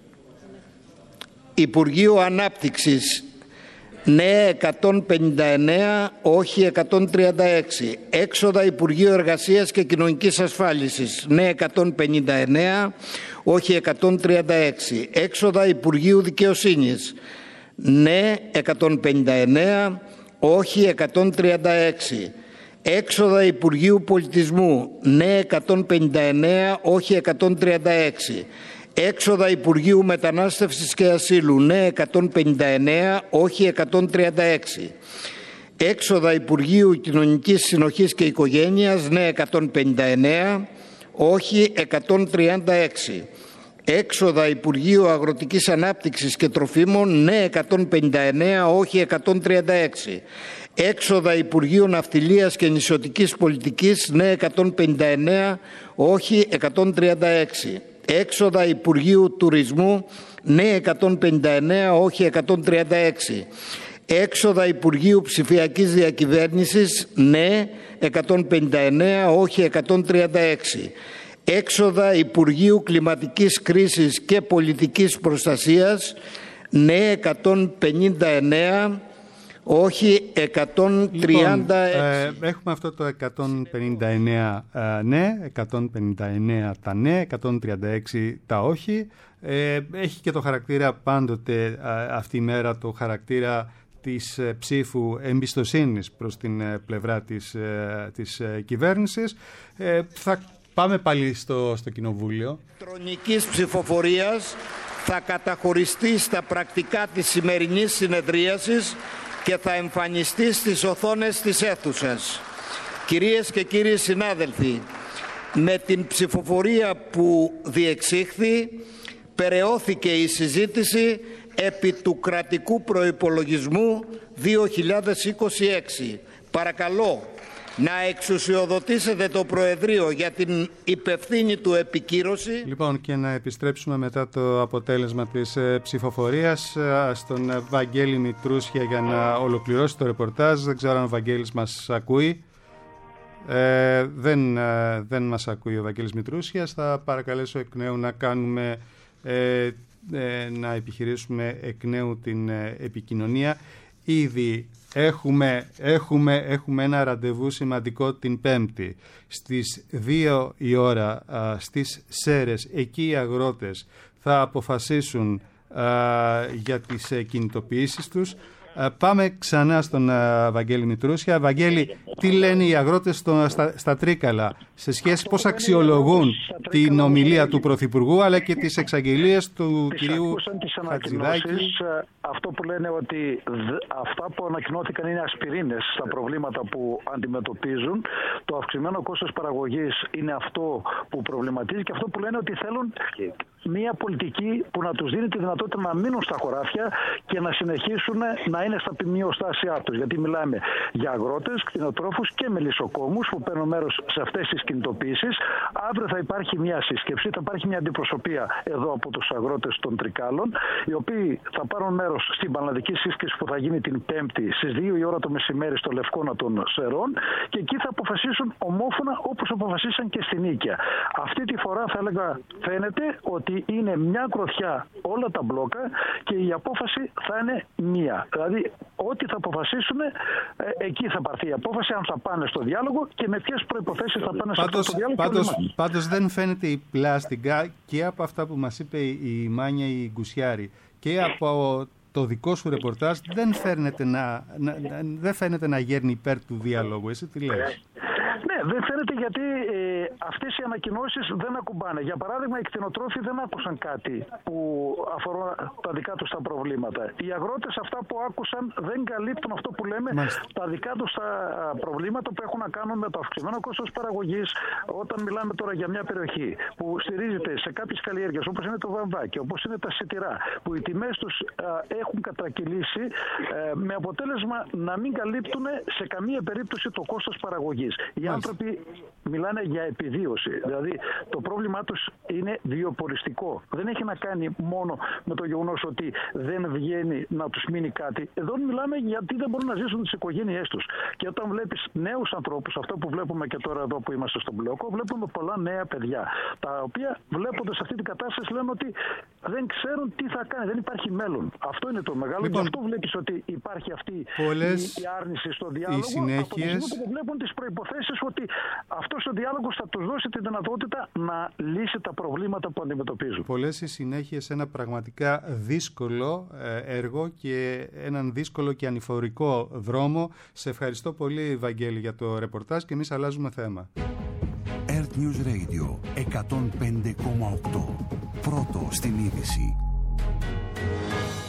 Υπουργείου Ανάπτυξης, ναι 159, όχι 136. Έξοδα Υπουργείου Εργασίας και Κοινωνικής Ασφάλισης, ναι 159, όχι 136. Έξοδα Υπουργείου Δικαιοσύνης, ναι 159, όχι 136. Έξοδα Υπουργείου Πολιτισμού, ναι 159, όχι 136. Έξοδα Υπουργείου Μετανάστευσης και Ασύλου, ναι 159, όχι 136. Έξοδα Υπουργείου Κοινωνικής Συνοχής και Οικογένειας, ναι 159, όχι 136. Έξοδα Υπουργείου Αγροτικής Ανάπτυξης και Τροφίμων, ναι 159, όχι 136. Έξοδα Υπουργείου Ναυτιλίας και Νησιωτικής Πολιτικής, ναι 159, όχι 136. Έξοδα Υπουργείου Τουρισμού, ναι 159, όχι 136. Έξοδα Υπουργείου Ψηφιακής Διακυβέρνησης, ναι 159, όχι 136. Έξοδα Υπουργείου Κλιματικής Κρίσης και Πολιτικής Προστασίας, ναι 159, όχι 136. Λοιπόν, έχουμε αυτό το 159 ναι, 159 τα ναι, 136 τα όχι. Έχει και το χαρακτήρα πάντοτε αυτή η μέρα, το χαρακτήρα της ψήφου εμπιστοσύνης προς την πλευρά της κυβέρνησης. Θα πάμε πάλι στο Κοινοβούλιο. Ηλεκτρονικής ψηφοφορίας θα καταχωριστεί στα πρακτικά της σημερινής συνεδρίασης και θα εμφανιστεί στις οθόνες της αίθουσας. Κυρίες και κύριοι συνάδελφοι, με την ψηφοφορία που διεξήχθη, περαιώθηκε η συζήτηση επί του κρατικού προϋπολογισμού 2026. Παρακαλώ να εξουσιοδοτήσετε το Προεδρείο για την υπευθύνη του επικύρωση. Λοιπόν, και να επιστρέψουμε μετά το αποτέλεσμα της ψηφοφορίας στον Βαγγέλη Μητρούσια για να ολοκληρώσει το ρεπορτάζ. Δεν ξέρω αν ο Βαγγέλης μας ακούει. Δεν μας ακούει ο Βαγγέλης Μητρούσιας. Θα παρακαλέσω εκ νέου να κάνουμε να επιχειρήσουμε εκ νέου την επικοινωνία. Ήδη έχουμε ένα ραντεβού σημαντικό την Πέμπτη στις 2 η ώρα στις Σέρρες. Εκεί οι αγρότες θα αποφασίσουν για τις κινητοποιήσεις τους. Πάμε ξανά στον Βαγγέλη Μητρούσια. Βαγγέλη, τι λένε οι αγρότες στα Τρίκαλα σε σχέση πώς αξιολογούν την ομιλία του Πρωθυπουργού αλλά και τις εξαγγελίες του κυρίου Χατζηδάκη? Αυτό που λένε ότι αυτά που ανακοινώθηκαν είναι ασπιρίνες στα προβλήματα που αντιμετωπίζουν. Το αυξημένο κόστος παραγωγής είναι αυτό που προβληματίζει και αυτό που λένε ότι θέλουν μια πολιτική που να τους δίνει τη δυνατότητα να μείνουν στα χωράφια και να συνεχίσουν να είναι στα ποιμιοστάσια τους. Γιατί μιλάμε για αγρότες, κτηνοτρόφους και μελισσοκόμους που παίρνουν μέρος σε αυτές τις κινητοποιήσεις. Αύριο θα υπάρχει μια σύσκεψη, θα υπάρχει μια αντιπροσωπεία εδώ από τους αγρότες των Τρικάλων, οι οποίοι θα πάρουν μέρος στην πανελλαδική σύσκεψη που θα γίνει την Πέμπτη στις 2 η ώρα το μεσημέρι στο Λευκόνα των Σερών και εκεί θα αποφασίσουν ομόφωνα όπως αποφασίσαν και στην Νίκαια. Αυτή τη φορά θα έλεγα φαίνεται ότι είναι μια κροθιά όλα τα μπλόκα και η απόφαση θα είναι μία. Δηλαδή ό,τι θα αποφασίσουν εκεί θα πάρθει η απόφαση αν θα πάνε στο διάλογο και με ποιες προϋποθέσεις θα πάνε στο διάλογο. Πάντως δεν φαίνεται η πλάστιγκα και από αυτά που μας είπε η Μάνια η Γκουσιάρη και από το δικό σου ρεπορτάζ δεν φαίνεται να γέρνει υπέρ του διαλόγου. Εσύ τι λες? Ναι, δεν φαίνεται γιατί αυτές οι ανακοινώσεις δεν ακουμπάνε. Για παράδειγμα, οι κτηνοτρόφοι δεν άκουσαν κάτι που αφορά τα δικά τους τα προβλήματα. Οι αγρότες αυτά που άκουσαν δεν καλύπτουν αυτό που λέμε τα δικά τους τα προβλήματα που έχουν να κάνουν με το αυξημένο κόστος παραγωγής. Όταν μιλάμε τώρα για μια περιοχή που στηρίζεται σε κάποιες καλλιέργειες όπως είναι το βαμβάκι, όπως είναι τα σιτηρά, που οι τιμές τους έχουν κατρακυλήσει με αποτέλεσμα να μην καλύπτουν σε καμία περίπτωση το κόστος παραγωγής. Οι άνθρωποι μιλάνε για επιβίωση. Δηλαδή το πρόβλημά τους είναι βιοποριστικό. Δεν έχει να κάνει μόνο με το γεγονός ότι δεν βγαίνει να τους μείνει κάτι. Εδώ μιλάμε γιατί δεν μπορούν να ζήσουν τις οικογένειές τους. Και όταν βλέπεις νέους ανθρώπους, αυτό που βλέπουμε και τώρα εδώ που είμαστε στον μπλόκο, βλέπουμε πολλά νέα παιδιά. Τα οποία βλέποντας αυτή την κατάσταση λένε ότι δεν ξέρουν τι θα κάνει. Δεν υπάρχει μέλλον. Αυτό είναι το μεγάλο. Λοιπόν, γι' αυτό βλέπεις ότι υπάρχει αυτή η άρνηση στο διάλογο. Από τη στιγμή που βλέπουν τις προϋποθέσεις ότι αυτός ο διάλογος θα τους δώσει τη δυνατότητα να λύσει τα προβλήματα που αντιμετωπίζουν. Πολλές οι συνέχειες σε ένα πραγματικά δύσκολο έργο και έναν δύσκολο και ανηφορικό δρόμο. Σε ευχαριστώ πολύ, Βαγγέλη, για το ρεπορτάζ και εμείς αλλάζουμε θέμα. Earth News Radio 105,8. Πρώτο στην είδηση.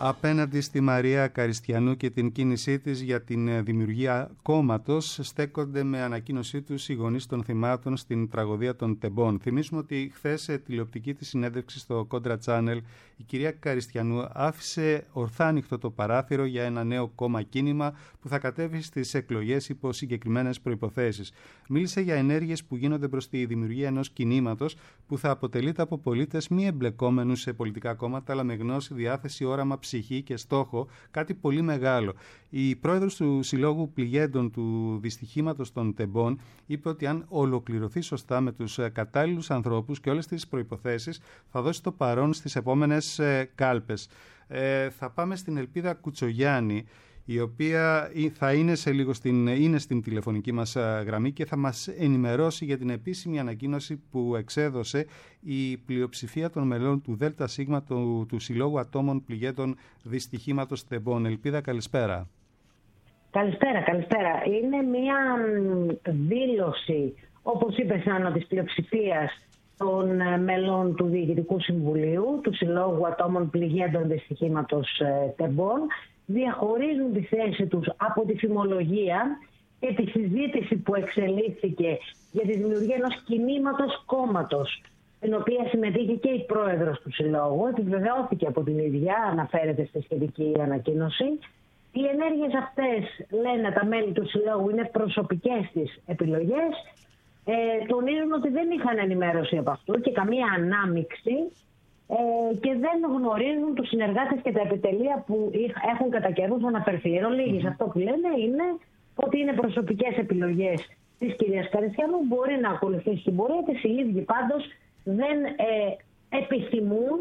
Απέναντι στη Μαρία Καριστιανού και την κίνησή της για την δημιουργία κόμματος στέκονται με ανακοίνωσή τους οι γονείς των θυμάτων στην τραγωδία των Τεμπών. Θυμίσουμε ότι χθες σε τηλεοπτική της συνέντευξη στο Κόντρα Channel η κυρία Καριστιανού άφησε ορθά ανοιχτό το παράθυρο για ένα νέο κόμμα κίνημα που θα κατέβει στις εκλογές υπό συγκεκριμένες προϋποθέσεις. Μίλησε για ενέργειες που γίνονται προς τη δημιουργία ενός κινήματος που θα αποτελείται από πολίτες μη εμπλεκόμενους σε πολιτικά κόμματα αλλά με γνώση, διάθεση, όραμα, ψυχή και στόχο, κάτι πολύ μεγάλο. Η πρόεδρος του Συλλόγου Πληγέντων του Δυστυχήματος των Τεμπών είπε ότι αν ολοκληρωθεί σωστά με τους κατάλληλους ανθρώπους και όλες τις προϋποθέσεις θα δώσει το παρόν στις επόμενες κάλπες. Θα πάμε στην Ελπίδα Κουτσογιάννη, η οποία θα είναι σε λίγο στην τηλεφωνική μας γραμμή και θα μας ενημερώσει για την επίσημη ανακοίνωση που εξέδωσε η πλειοψηφία των μελών του ΔΣ του Συλλόγου Ατόμων Πληγέντων Δυστυχήματος Τεμπών. Ελπίδα, καλησπέρα. Καλησπέρα. Είναι μια δήλωση, όπως είπες, Άννα, της πλειοψηφίας των μελών του Διοικητικού Συμβουλίου του Συλλόγου Ατόμων Πληγέντων Δυστυχήματος Τεμπών. Διαχωρίζουν τη θέση τους από τη φημολογία και τη συζήτηση που εξελίχθηκε για τη δημιουργία ενός κινήματος κόμματος, στην οποία συμμετείχε και η πρόεδρος του Συλλόγου, επιβεβαιώθηκε από την ίδια, αναφέρεται στη σχετική ανακοίνωση. Οι ενέργειες αυτές, λένε τα μέλη του Συλλόγου, είναι προσωπικές της επιλογές. Τονίζουν ότι δεν είχαν ενημέρωση από αυτού και καμία ανάμειξη και δεν γνωρίζουν τους συνεργάτες και τα επιτελεία που έχουν κατά καιρούς αναφερθεί. Εν ολίγης, αυτό που λένε είναι ότι είναι προσωπικές επιλογές της κυρίας Καριστιανού, μπορεί να ακολουθήσει την πορεία της. Οι ίδιοι πάντως δεν επιθυμούν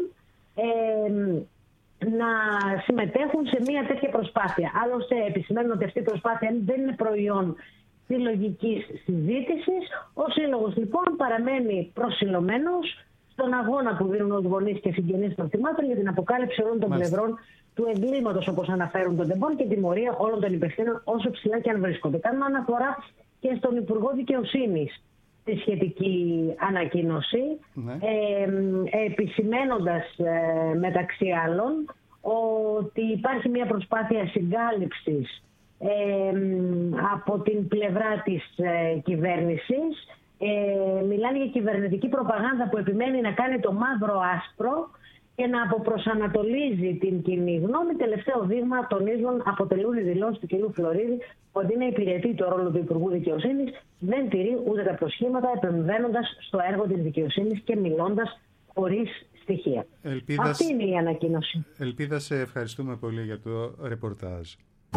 να συμμετέχουν σε μια τέτοια προσπάθεια. Άλλωστε επισημαίνουν ότι αυτή η προσπάθεια δεν είναι προϊόν συλλογικής συζήτησης. Ο Σύλλογος λοιπόν παραμένει προσιλωμένος στον αγώνα που δίνουν ως γονείς και συγγενείς των θυμάτων για την αποκάλυψη όλων των πλευρών του εγκλήματος, όπως αναφέρουν των Τεμπών, και τιμωρία όλων των υπευθύνων όσο ψηλά και αν βρίσκονται. Κάνουμε αναφορά και στον Υπουργό Δικαιοσύνης τη σχετική ανακοίνωση, επισημένοντας μεταξύ άλλων ότι υπάρχει μια προσπάθεια συγκάλυψης από την πλευρά της κυβέρνησης. Μιλάνε για κυβερνητική προπαγάνδα που επιμένει να κάνει το μαύρο άσπρο και να αποπροσανατολίζει την κοινή γνώμη. Τελευταίο δείγμα, τονίζουν, αποτελούν οι δηλώσεις του κ. Φλωρίδη ότι είναι υπηρετή το ρόλο του Υπουργού Δικαιοσύνης, δεν τηρεί ούτε τα προσχήματα, επεμβαίνοντας στο έργο της δικαιοσύνης και μιλώντας χωρίς στοιχεία. Αυτή είναι η ανακοίνωση. Ελπίδα, σε ευχαριστούμε πολύ για το ρεπορτάζ.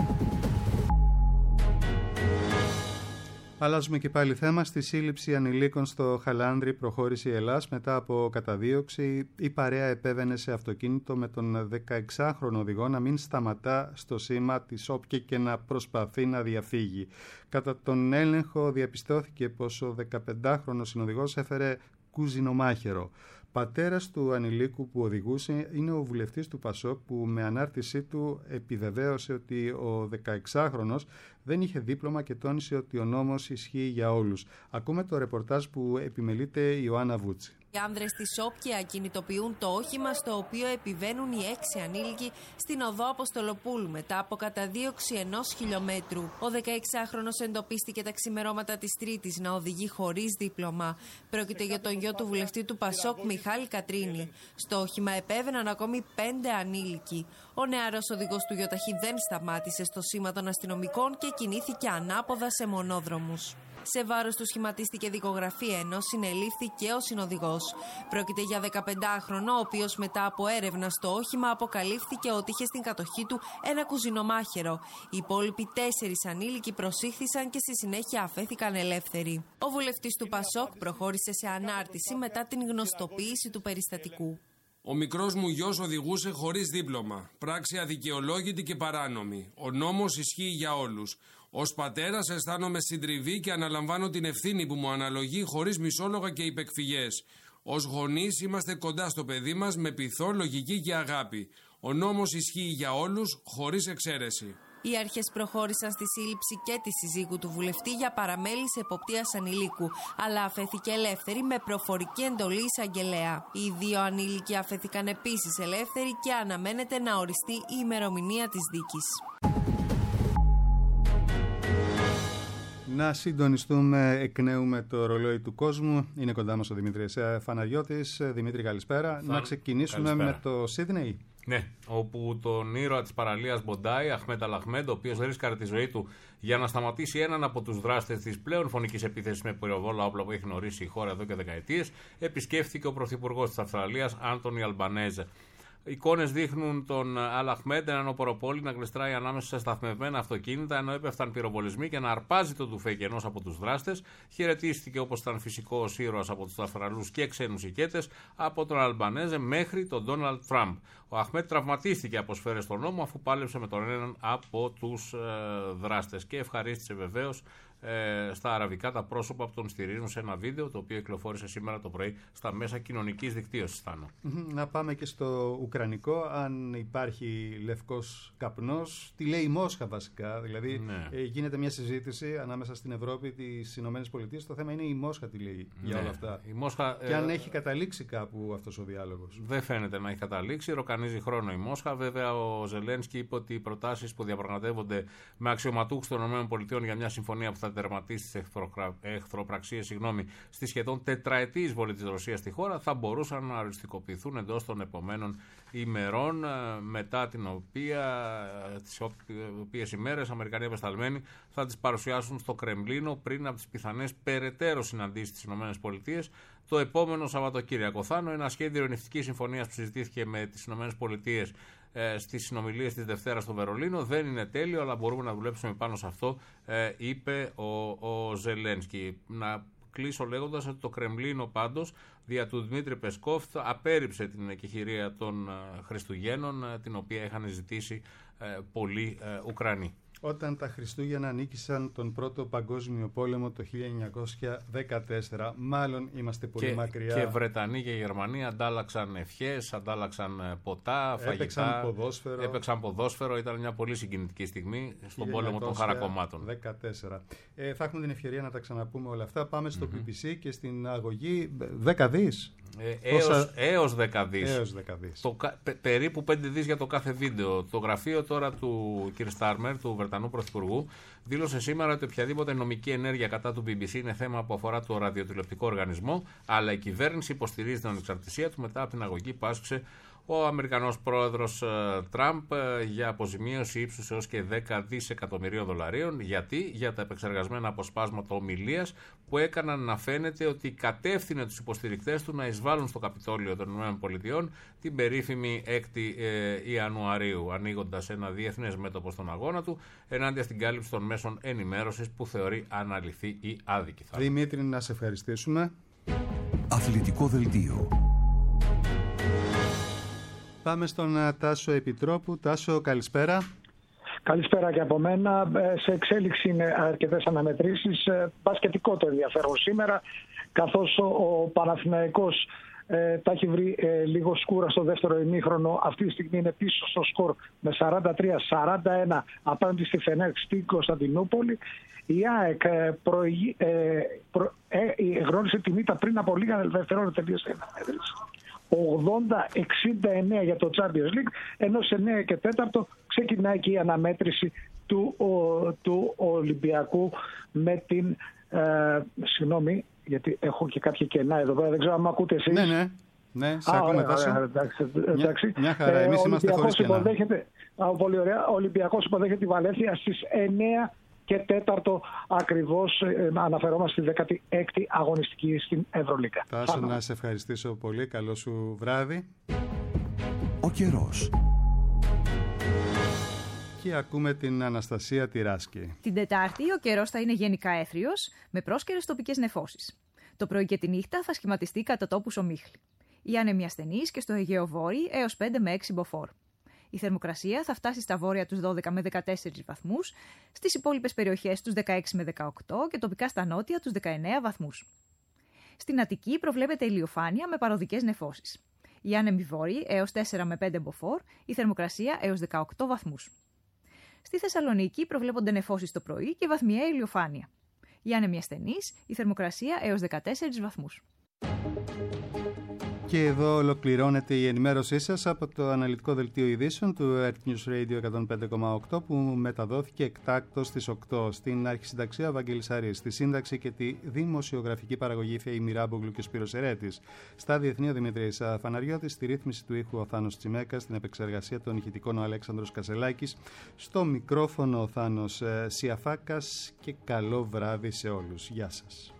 Αλλάζουμε και πάλι θέμα. Στη σύλληψη ανηλίκων στο Χαλάνδρι προχώρησε η Ελλάς. Μετά από καταδίωξη, η παρέα επέβαινε σε αυτοκίνητο με τον 16χρονο οδηγό να μην σταματά στο σήμα της όποιε και να προσπαθεί να διαφύγει. Κατά τον έλεγχο διαπιστώθηκε πως ο 15χρονος συνοδηγός έφερε κουζινομάχαιρο. Πατέρας του ανηλίκου που οδηγούσε είναι ο βουλευτής του ΠΑΣΟΚ που με ανάρτησή του επιβεβαίωσε ότι ο 16χρονος δεν είχε δίπλωμα και τόνισε ότι ο νόμος ισχύει για όλους. Ακούμε το ρεπορτάζ που επιμελείται η Ιωάννα Βούτση. Οι άνδρες της Όπκια κινητοποιούν το όχημα στο οποίο επιβαίνουν οι 6 ανήλικοι στην οδό Αποστολοπούλου μετά από καταδίωξη 1 χιλιόμετρου. Ο 16χρονος εντοπίστηκε τα ξημερώματα της Τρίτης να οδηγεί χωρίς δίπλωμα. Πρόκειται για τον γιο του βουλευτή του ΠΑΣΟΚ Μιχάλη Κατρίνη. Στο όχημα επέβαιναν ακόμη 5 ανήλικοι. Ο νεαρός οδηγός του γιοταχή δεν σταμάτησε στο σήμα των αστυνομικών και κινήθηκε ανάποδα σε μονόδρομους. Σε βάρος του σχηματίστηκε δικογραφία, ενώ συνελήφθη και ο συνοδηγός. Πρόκειται για 15χρονο, ο οποίος μετά από έρευνα στο όχημα αποκαλύφθηκε ότι είχε στην κατοχή του ένα κουζινομάχαιρο. Οι υπόλοιποι 4 ανήλικοι προσήχθησαν και στη συνέχεια αφέθηκαν ελεύθεροι. Ο βουλευτής του ΠΑΣΟΚ προχώρησε σε ανάρτηση μετά την γνωστοποίηση του περιστατικού. Ο μικρός μου γιος οδηγούσε χωρίς δίπλωμα. Πράξη αδικαιολόγητη και παράνομη. Ο νόμος ισχύει για όλους. Ως πατέρας αισθάνομαι συντριβή και αναλαμβάνω την ευθύνη που μου αναλογεί χωρίς μισόλογα και υπεκφυγές. Ως γονείς είμαστε κοντά στο παιδί μας με πειθό, λογική και αγάπη. Ο νόμος ισχύει για όλους χωρίς εξαίρεση. Οι αρχές προχώρησαν στη σύλληψη και τη συζύγου του βουλευτή για παραμέληση εποπτείας ανηλίκου, αλλά αφέθηκε ελεύθερη με προφορική εντολή εισαγγελέα. Οι δύο ανήλικοι αφέθηκαν επίσης ελεύθεροι και αναμένεται να οριστεί η ημερομηνία της δίκης. Να συντονιστούμε εκ νέου με το ρολόι του κόσμου. Είναι κοντά μας ο Δημήτρης Φαναγιώτης. Δημήτρη, καλησπέρα. Να ξεκινήσουμε με το Σίδνεϊ. Ναι, όπου τον ήρωα της παραλίας Μποντάι, Αχμέντ Αλ-Αχμέντ, ο οποίος ρίσκαρε τη ζωή του για να σταματήσει έναν από τους δράστες της πλέον φωνικής επίθεσης με πυροβόλα όπλα που έχει γνωρίσει η χώρα εδώ και δεκαετίες, επισκέφθηκε ο πρωθυπουργός της Αυστραλίας, Άντονι Αλμπανέζε. Εικόνες δείχνουν τον Αλ-Αχμέντ, έναν οποροπόλη, να γλιστράει ανάμεσα σε σταθμευμένα αυτοκίνητα ενώ έπεφταν πυροβολισμοί και να αρπάζει το τουφέκι ενός από τους δράστες. Χαιρετίστηκε όπως ήταν φυσικό ως ήρωας από τους Αυστραλούς και ξένους ηκέτες από τον Αλμπανέζε μέχρι τον Ντόναλντ Τραμπ. Ο Αχμέντ τραυματίστηκε από σφαίρες στον ώμο αφού πάλεψε με τον έναν από τους δράστες και ευχαρίστησε βεβαίως στα αραβικά τα πρόσωπα που τον στηρίζουν σε ένα βίντεο το οποίο κυκλοφόρησε σήμερα το πρωί στα μέσα κοινωνικής δικτύωσης. Να πάμε και στο ουκρανικό, αν υπάρχει λευκός καπνός, τι λέει η Μόσχα βασικά, δηλαδή γίνεται μια συζήτηση ανάμεσα στην Ευρώπη, τις Ηνωμένες Πολιτείες, το θέμα είναι η Μόσχα τι λέει για όλα αυτά η Μόσχα, και αν έχει καταλήξει κάπου αυτός ο διάλογος. Δεν φαίνεται να έχει καταλήξει, ροκανίζει χρόνο η Μόσχα. Βέβαια ο Ζελένσκι είπε ότι οι προτάσεις που διαπραγματεύονται με αξιωματούχους των ΗΠΑ για μια συμφωνία που θα τερματίσει τις εχθροπραξίες στη σχεδόν τετραετή εισβολή της Ρωσίας στη χώρα θα μπορούσαν να οριστικοποιηθούν εντός των επομένων ημερών, μετά τις οποίες ημέρες Αμερικανοί απεσταλμένοι θα τις παρουσιάσουν στο Κρεμλίνο πριν από τις πιθανές περαιτέρω συναντήσεις της ΗΠΑ το επόμενο Σαββατοκύριακο. Θάνο, ένα σχέδιο ειρηνευτικής συμφωνίας που συζητήθηκε με τις ΗΠΑ στις συνομιλίες της Δευτέρας στο Βερολίνο δεν είναι τέλειο, αλλά μπορούμε να δουλέψουμε πάνω σε αυτό, είπε ο Ζελένσκι. Να κλείσω λέγοντας ότι το Κρεμλίνο πάντως δια του Δημήτρη Πεσκόφ απέρριψε την εκεχηρία των Χριστουγέννων, την οποία είχαν ζητήσει πολλοί Ουκρανοί. Όταν τα Χριστούγεννα νίκησαν τον Πρώτο Παγκόσμιο Πόλεμο το 1914, μάλλον είμαστε πολύ μακριά. Και Βρετανοί και Γερμανοί αντάλλαξαν ευχές, αντάλλαξαν ποτά, φαγητά. Έπαιξαν ποδόσφαιρο. Ήταν μια πολύ συγκινητική στιγμή στον πόλεμο των χαρακομμάτων. 14. Θα έχουμε την ευκαιρία να τα ξαναπούμε όλα αυτά. Πάμε στο BBC και στην αγωγή 10 δις. Έως 10 δις. Περίπου 5 δις για το κάθε βίντεο. Το γραφείο τώρα του κ. Στάρμερ, του Βρετανού Πρωθυπουργού, δήλωσε σήμερα ότι οποιαδήποτε νομική ενέργεια κατά του BBC είναι θέμα που αφορά το ραδιοτηλεοπτικό οργανισμό, αλλά η κυβέρνηση υποστηρίζει την ανεξαρτησία του μετά από την αγωγή που άσκησε ο Αμερικανός πρόεδρος Τραμπ για αποζημίωση ύψους έως και 10 δισεκατομμυρίων δολαρίων. Γιατί? Για τα επεξεργασμένα αποσπάσματα ομιλίας που έκαναν να φαίνεται ότι κατεύθυνε τους υποστηρικτές του να εισβάλλουν στο Καπιτόλιο των ΗΠΑ την περίφημη 6η Ιανουαρίου, ανοίγοντας ένα διεθνές μέτωπο στον αγώνα του ενάντια στην κάλυψη των μέσων ενημέρωσης που θεωρεί αναλυθή ή άδικη. Δημήτρη, να σε ευχαριστήσουμε. Αθλητικό δελτίο. Πάμε στον Τάσο Επιτρόπου. Τάσο, καλησπέρα. Καλησπέρα και από μένα. Σε εξέλιξη είναι αρκετές αναμετρήσεις. Μπασκετικό το ενδιαφέρον σήμερα, καθώς ο Παναθηναϊκός τα έχει βρει λίγο σκούρα στο δεύτερο ημίχρονο. Αυτή τη στιγμή είναι πίσω στο σκορ με 43-41 απέναντι στη Φενέρ στην Κωνσταντινούπολη. Η ΑΕΚ γνώρισε τη μύτα πριν από λίγα δευτερόλεπτα, τελείωσε η αναμέτρηση. 80-69 για το Champions League, ενώ σε 9 και 4 ξεκινάει και η αναμέτρηση του Ολυμπιακού με την συγγνώμη, γιατί έχω και κάποια κενά εδώ πέρα, δεν ξέρω αν με ακούτε εσείς. Ναι, σε ακούμε, Τάσο. Εντάξει. Μια χαρά, εμείς είμαστε χωρίς κενά. Πολύ ωραία, ο Ολυμπιακός υποδέχεται τη Βαλένθια στις 9 και 4 ακριβώς, αναφερόμαστε στη 16η αγωνιστική στην Ευρωλίγκα. Τάσο, να σε ευχαριστήσω πολύ. Καλό σου βράδυ. Ο καιρός. Και ακούμε την Αναστασία Τυράσκη. Την Τετάρτη ο καιρός θα είναι γενικά έθριος, με πρόσκαιρες τοπικές νεφώσεις. Το πρωί και τη νύχτα θα σχηματιστεί κατά τόπους ομίχλη. Η άνεμοι ασθενής και στο Αιγαίο Βόρειο έως 5 με 6 μποφόρ. Η θερμοκρασία θα φτάσει στα βόρεια τους 12 με 14 βαθμούς, στις υπόλοιπες περιοχές τους 16 με 18 και τοπικά στα νότια τους 19 βαθμούς. Στην Αττική προβλέπεται ηλιοφάνεια με παροδικές νεφώσεις. Οι άνεμοι βόρειοι έως 4 με 5 μποφόρ, η θερμοκρασία έως 18 βαθμούς. Στη Θεσσαλονίκη προβλέπονται νεφώσεις το πρωί και βαθμιαία ηλιοφάνεια. Η άνεμη ασθενής, η θερμοκρασία έως 14 βαθμούς. Και εδώ ολοκληρώνεται η ενημέρωσή σας από το αναλυτικό δελτίο ειδήσεων του Earth News Radio 105,8 που μεταδόθηκε εκτάκτως στις 8 στην αρχισυνταξία Βαγγέλης Αρής, στη σύνταξη και τη δημοσιογραφική παραγωγή Θεή Μιράμπογλου και Σπύρος Ερέτης, στα διεθνή ο Δημήτρης Φαναριώτης, στη ρύθμιση του ήχου ο Θάνος Τσιμέκας, στην επεξεργασία των ηχητικών ο Αλέξανδρος Κασελάκης, στο μικρόφωνο ο Θάνος Σιαφάκας και καλό βράδυ σε όλους. Γεια σας.